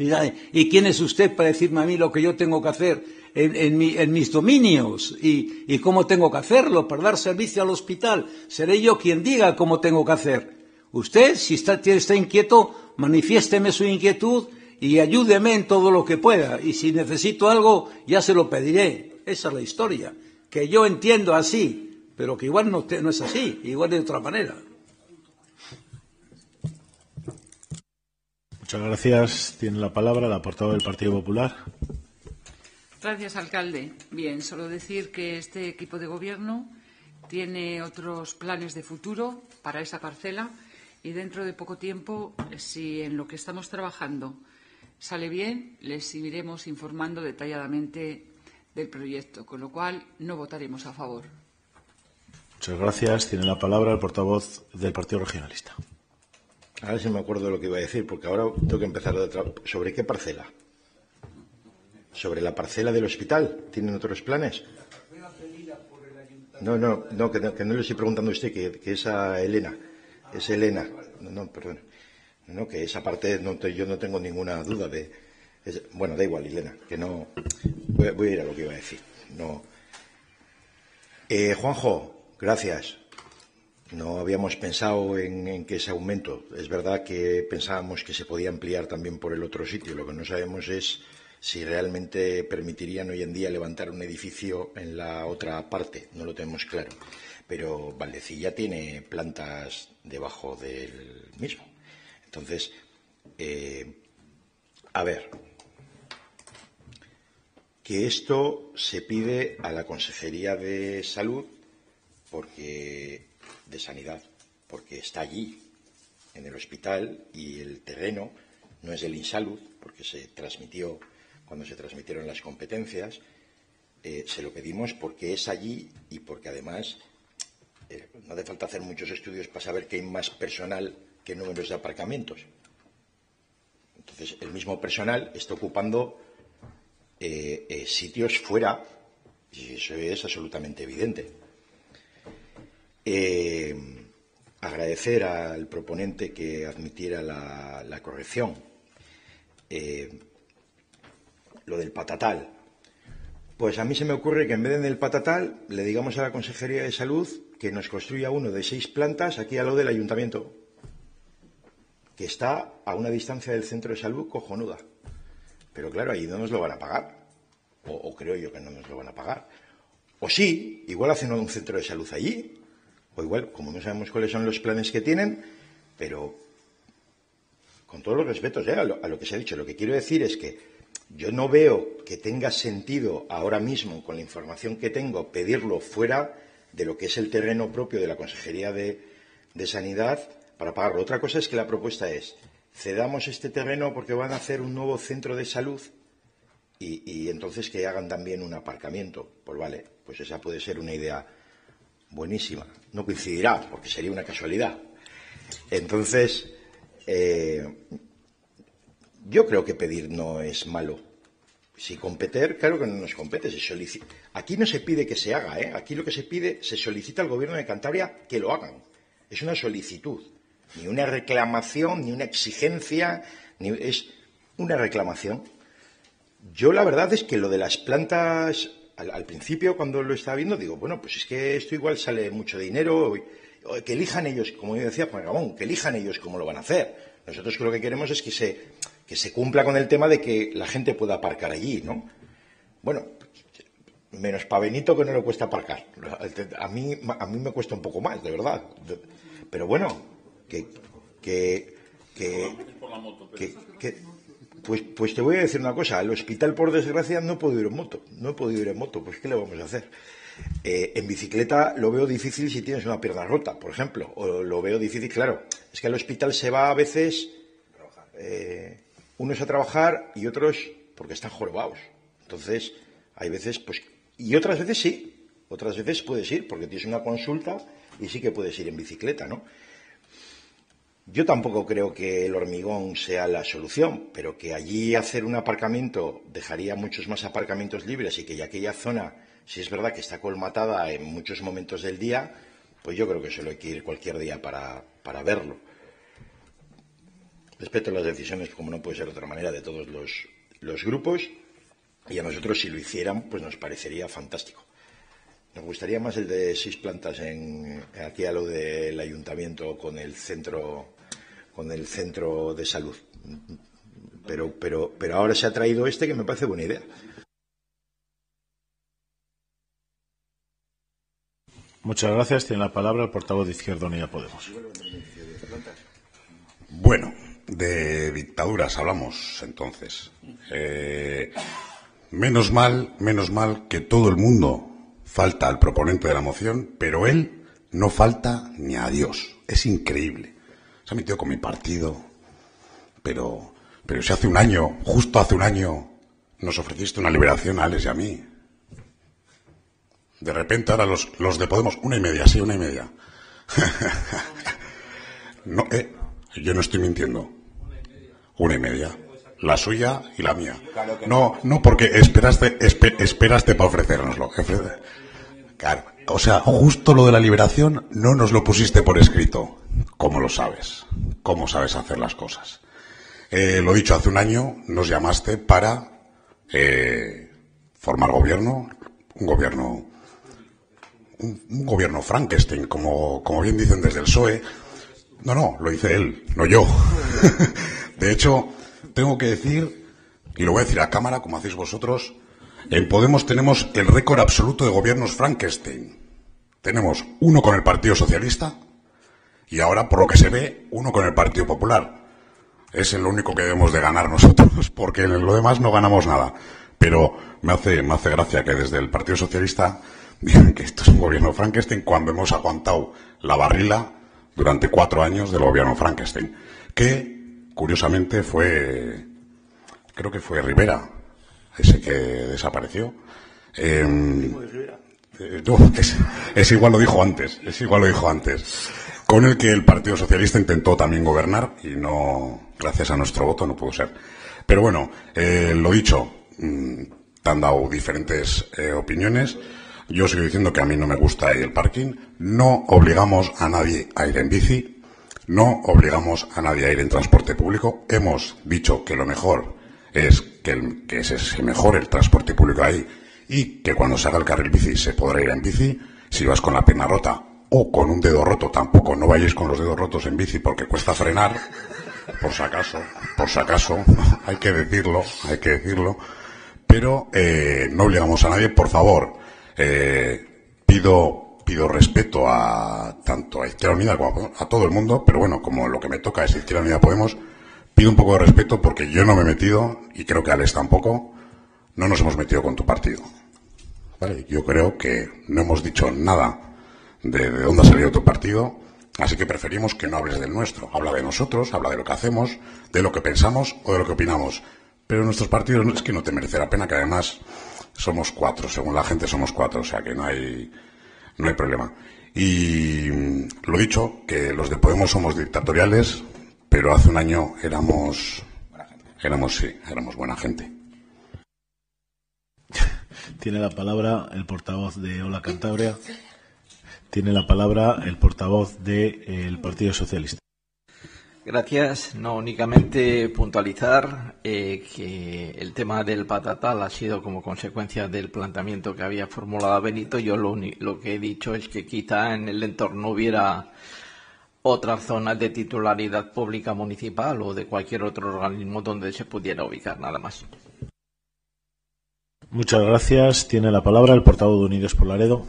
y quién es usted para decirme a mí lo que yo tengo que hacer en mis dominios y cómo tengo que hacerlo para dar servicio al hospital. Seré yo quien diga cómo tengo que hacer. Usted, si está inquieto, manifiésteme su inquietud y ayúdeme en todo lo que pueda. Y si necesito algo, ya se lo pediré. Esa es la historia, que yo entiendo así, pero que igual no es así, igual de otra manera. Muchas gracias. Tiene la palabra la portavoz del Partido Popular. Gracias, alcalde. Bien, solo decir que este equipo de gobierno tiene otros planes de futuro para esa parcela y dentro de poco tiempo, si en lo que estamos trabajando sale bien, les iremos informando detalladamente del proyecto, con lo cual no votaremos a favor. Muchas gracias. Tiene la palabra el portavoz del Partido Regionalista. A ver si me acuerdo de lo que iba a decir, porque ahora tengo que empezar de otra. ¿Sobre qué parcela? ¿Sobre la parcela del hospital? ¿Tienen otros planes? No, que no le estoy preguntando a usted, que es a Elena. Es Elena. No, perdón. No, que esa parte yo no tengo ninguna duda de. Bueno, da igual, Elena, que no. Voy a ir a lo que iba a decir. No. Juanjo, gracias. No habíamos pensado en que ese aumento. Es verdad que pensábamos que se podía ampliar también por el otro sitio. Lo que no sabemos es si realmente permitirían hoy en día levantar un edificio en la otra parte. No lo tenemos claro. Pero Valdecilla tiene plantas debajo del mismo. Entonces, a ver, que esto se pide a la Consejería de Salud de Sanidad, porque está allí, en el hospital, y el terreno no es del Insalud, porque se transmitió cuando se transmitieron las competencias. Se lo pedimos porque es allí y porque además no hace falta hacer muchos estudios para saber que hay más personal que números de aparcamientos. Entonces, el mismo personal está ocupando sitios fuera, y eso es absolutamente evidente. Agradecer al proponente que admitiera la corrección. Lo del patatal. Pues a mí se me ocurre que en vez del patatal le digamos a la Consejería de Salud que nos construya uno de 6 plantas aquí al lado del Ayuntamiento, que está a una distancia del centro de salud cojonuda. Pero claro, ahí no nos lo van a pagar. O creo yo que no nos lo van a pagar. O sí, igual hacen un centro de salud allí. O igual, como no sabemos cuáles son los planes que tienen, pero con todos los respetos a lo que se ha dicho, lo que quiero decir es que yo no veo que tenga sentido ahora mismo, con la información que tengo, pedirlo fuera de lo que es el terreno propio de la Consejería de Sanidad para pagarlo. Otra cosa es que la propuesta es: cedamos este terreno porque van a hacer un nuevo centro de salud y entonces que hagan también un aparcamiento. Pues vale, pues esa puede ser una idea buenísima. No coincidirá, porque sería una casualidad. Entonces, yo creo que pedir no es malo. Si competir, claro que no nos compete. Aquí no se pide que se haga, ¿eh? Aquí lo que se pide, se solicita al Gobierno de Cantabria que lo hagan. Es una solicitud. Ni una reclamación, ni una exigencia, es una reclamación. Yo la verdad es que lo de las plantas, al principio cuando lo estaba viendo, digo, bueno, pues es que esto igual sale mucho dinero, que elijan ellos, como yo decía Juan Ramón, que elijan ellos cómo lo van a hacer. Nosotros lo que queremos es que se cumpla con el tema de que la gente pueda aparcar allí, ¿no? Bueno, menos para Benito, que no le cuesta aparcar. A mí me cuesta un poco más, de verdad. Pero bueno, pues te voy a decir una cosa. Al hospital, por desgracia, no he podido ir en moto. Pues ¿qué le vamos a hacer? En bicicleta lo veo difícil si tienes una pierna rota, por ejemplo. O lo veo difícil, claro. Es que al hospital se va a veces unos a trabajar y otros porque están jorobados. Entonces, hay veces, pues, y otras veces sí. Otras veces puedes ir porque tienes una consulta y sí que puedes ir en bicicleta, ¿no? Yo tampoco creo que el hormigón sea la solución, pero que allí hacer un aparcamiento dejaría muchos más aparcamientos libres y que ya aquella zona, si es verdad que está colmatada en muchos momentos del día, pues yo creo que solo hay que ir cualquier día para verlo. Respeto las decisiones, como no puede ser de otra manera, de todos los grupos, y a nosotros, si lo hicieran, pues nos parecería fantástico. Nos gustaría más el de 6 plantas aquí a lo del ayuntamiento con el centro de salud. Pero ahora se ha traído este que me parece buena idea. Muchas gracias. Tiene la palabra el portavoz de Izquierda Unida Podemos. Bueno, de dictaduras hablamos, entonces. Menos mal que todo el mundo falta al proponente de la moción, pero él no falta ni a Dios. Es increíble. Se ha metido con mi partido, pero si hace un año, justo hace un año, nos ofreciste una liberación a Alex y a mí. De repente ahora los de Podemos, 1:30, sí, 1:30. No, yo no estoy mintiendo. 1:30. La suya y la mía. No, porque esperaste para ofrecérnoslo. Claro. O sea, justo lo de la liberación no nos lo pusiste por escrito. ¿Cómo lo sabes? ¿Cómo sabes hacer las cosas? Lo dicho, hace un año nos llamaste para formar gobierno, un gobierno Frankenstein, como bien dicen desde el PSOE. No, lo dice él, no yo. De hecho, tengo que decir, y lo voy a decir a cámara, como hacéis vosotros, en Podemos tenemos el récord absoluto de gobiernos Frankenstein. Tenemos uno con el Partido Socialista y ahora, por lo que se ve, uno con el Partido Popular. Es lo único que debemos de ganar nosotros, porque en lo demás no ganamos nada. Pero me hace gracia que desde el Partido Socialista digan que esto es un gobierno Frankenstein cuando hemos aguantado la barrila durante 4 años del gobierno Frankenstein, que curiosamente creo que fue Rivera, ese que desapareció. No, ese igual lo dijo antes, con el que el Partido Socialista intentó también gobernar y no, gracias a nuestro voto, no pudo ser. Pero bueno, lo dicho, te han dado diferentes opiniones. Yo sigo diciendo que a mí no me gusta ir al parking. No obligamos a nadie a ir en bici. No obligamos a nadie a ir en transporte público. Hemos dicho que lo mejor es que se mejore el transporte público ahí y que cuando se haga el carril bici se podrá ir en bici. Si vas con la pierna rota o con un dedo roto, tampoco no vayáis con los dedos rotos en bici porque cuesta frenar. Por si acaso, hay que decirlo. Pero no obligamos a nadie, por favor. Pido respeto tanto a Izquierda Unida como a todo el mundo, pero bueno, como lo que me toca es Izquierda Unida Podemos, pido un poco de respeto porque yo no me he metido, y creo que Alex tampoco, no nos hemos metido con tu partido. ¿Vale? Yo creo que no hemos dicho nada de dónde ha salido tu partido, así que preferimos que no hables del nuestro. Habla de nosotros, habla de lo que hacemos, de lo que pensamos o de lo que opinamos. Pero nuestros partidos es que no te merece la pena, que además somos 4, según la gente somos 4, o sea que no hay problema. Y lo dicho, que los de Podemos somos dictatoriales, pero hace un año éramos buena gente. Tiene la palabra el portavoz de Hola Cantabria. Tiene la palabra el portavoz del Partido Socialista. Gracias. No, únicamente puntualizar que el tema del patatal ha sido como consecuencia del planteamiento que había formulado Benito. Yo lo que he dicho es que quizá en el entorno hubiera otras zonas de titularidad pública municipal o de cualquier otro organismo donde se pudiera ubicar, nada más. Muchas gracias. Tiene la palabra el portavoz de Unidos por Laredo.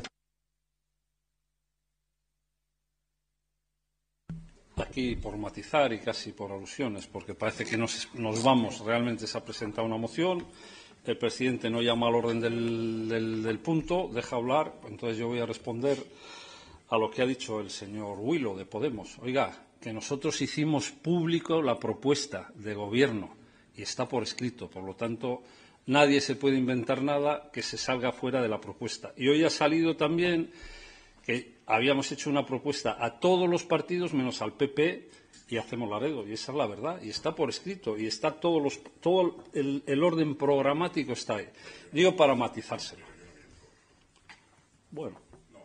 Aquí por matizar y casi por alusiones, porque parece que nos vamos. Realmente se ha presentado una moción, el presidente no llama al orden del punto, deja hablar, entonces yo voy a responder a lo que ha dicho el señor Huilo de Podemos. Oiga, que nosotros hicimos público la propuesta de gobierno y está por escrito, por lo tanto nadie se puede inventar nada que se salga fuera de la propuesta. Y hoy ha salido también que habíamos hecho una propuesta a todos los partidos menos al PP y hacemos Laredo, y esa es la verdad, y está por escrito, y está todo el orden programático está ahí. Digo para matizárselo. Bueno,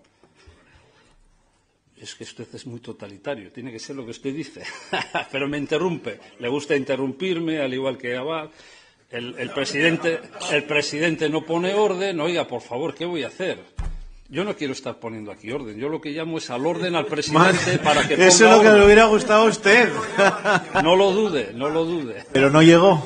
es que usted es muy totalitario, tiene que ser lo que usted dice, pero me interrumpe, le gusta interrumpirme, al igual que Abad. El presidente no pone orden. Oiga, por favor, ¿qué voy a hacer? Yo no quiero estar poniendo aquí orden. Yo lo que llamo es al orden al presidente para que ponga eso es lo que orden. le hubiera gustado a usted. No lo dude. Pero no llegó.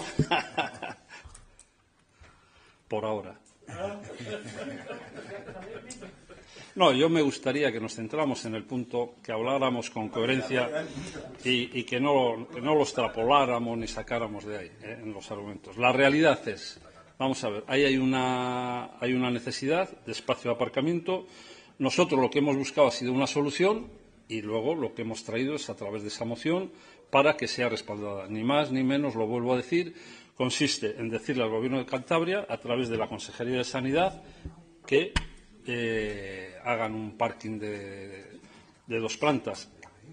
Por ahora. No, yo me gustaría que nos centráramos en el punto, que habláramos con coherencia y que no lo extrapoláramos ni sacáramos de ahí, en los argumentos. La realidad es, vamos a ver, ahí hay una necesidad de espacio de aparcamiento. Nosotros lo que hemos buscado ha sido una solución y luego lo que hemos traído es a través de esa moción para que sea respaldada. Ni más ni menos, lo vuelvo a decir, consiste en decirle al Gobierno de Cantabria, a través de la Consejería de Sanidad, que hagan un parking de 2 plantas.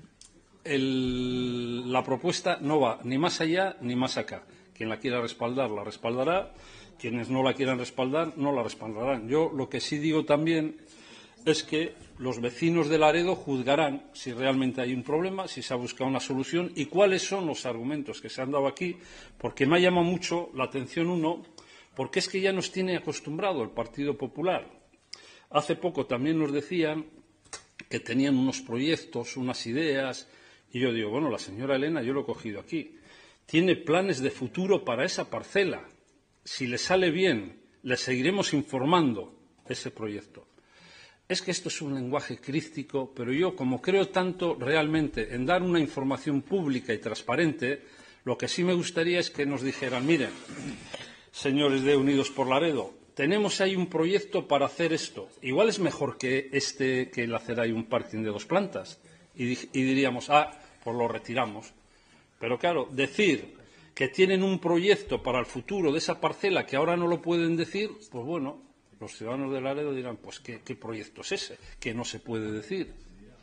La propuesta no va ni más allá ni más acá. Quien la quiera respaldar, la respaldará. Quienes no la quieran respaldar, no la respaldarán. Yo lo que sí digo también es que los vecinos de Laredo juzgarán si realmente hay un problema, si se ha buscado una solución y cuáles son los argumentos que se han dado aquí, porque me ha llamado mucho la atención uno, porque es que ya nos tiene acostumbrado el Partido Popular. Hace poco también nos decían que tenían unos proyectos, unas ideas, y yo digo, bueno, la señora Elena, yo lo he cogido aquí, tiene planes de futuro para esa parcela. Si le sale bien, le seguiremos informando ese proyecto. Es que esto es un lenguaje críptico, pero yo, como creo tanto realmente en dar una información pública y transparente, lo que sí me gustaría es que nos dijeran, miren, señores de Unidos por Laredo, tenemos ahí un proyecto para hacer esto. Igual es mejor que el hacer ahí un parking de 2 plantas. Y diríamos, pues lo retiramos. Pero claro, decir que tienen un proyecto para el futuro de esa parcela que ahora no lo pueden decir, pues bueno, los ciudadanos de Laredo dirán, pues ¿qué proyecto es ese? Que no se puede decir.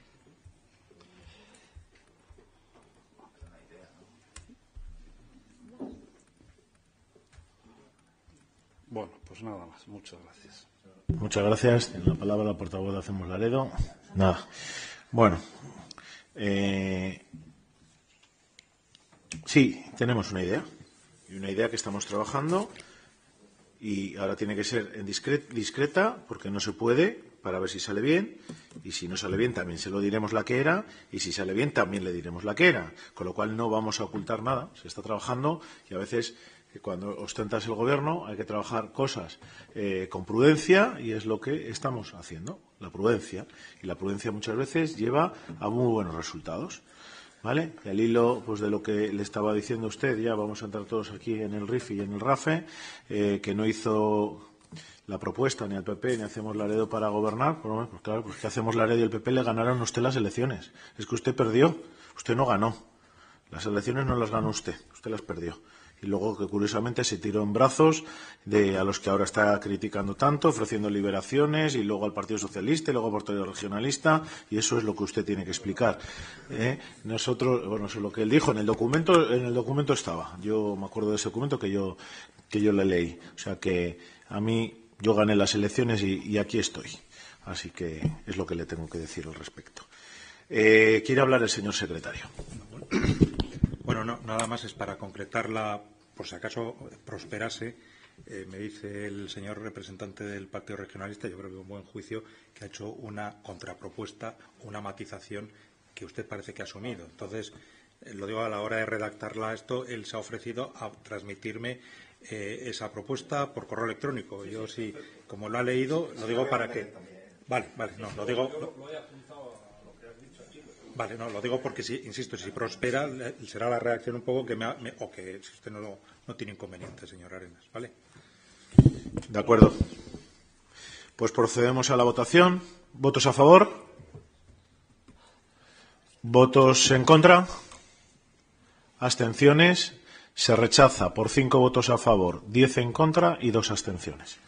Bueno, pues nada más. Muchas gracias. Muchas gracias. Tiene la palabra la portavoz de Hacemos Laredo. Nada. Bueno. Sí, tenemos una idea. Y una idea que estamos trabajando. Y ahora tiene que ser discreta, porque no se puede, para ver si sale bien. Y si no sale bien, también se lo diremos la que era. Y si sale bien, también le diremos la que era. Con lo cual no vamos a ocultar nada. Se está trabajando y a veces, cuando ostentas el gobierno, hay que trabajar cosas con prudencia y es lo que estamos haciendo, la prudencia. Y la prudencia muchas veces lleva a muy buenos resultados. ¿Vale? Y al hilo pues, de lo que le estaba diciendo usted, ya vamos a entrar todos aquí en el RIF y en el RAFE, que no hizo la propuesta ni al PP ni Hacemos Laredo para gobernar. Pues claro, pues que Hacemos Laredo y el PP le ganaron a usted las elecciones. Es que usted perdió, usted no ganó. Las elecciones no las ganó usted las perdió. Y luego que curiosamente se tiró en brazos a los que ahora está criticando tanto, ofreciendo liberaciones, y luego al Partido Socialista y luego al Partido Regionalista, y eso es lo que usted tiene que explicar. Nosotros, bueno, eso es lo que él dijo, en el documento estaba. Yo me acuerdo de ese documento que yo le leí. O sea que a mí yo gané las elecciones y aquí estoy. Así que es lo que le tengo que decir al respecto. ¿Quiere hablar el señor secretario? Bueno, no, nada más es para concretarla, por si acaso prosperase. Me dice el señor representante del Partido Regionalista, yo creo que un buen juicio, que ha hecho una contrapropuesta, una matización que usted parece que ha asumido. Entonces, lo digo, a la hora de redactarla él se ha ofrecido a transmitirme esa propuesta por correo electrónico. Yo sí, como lo ha leído, lo digo para que... Vale, no, lo digo... Vale, no, lo digo porque, insisto, si prospera, será la reacción un poco o que si usted no tiene inconveniente, señor Arenas, ¿vale? De acuerdo. Pues procedemos a la votación. ¿Votos a favor? ¿Votos en contra? ¿Abstenciones? Se rechaza por 5 votos a favor, 10 en contra y 2 abstenciones.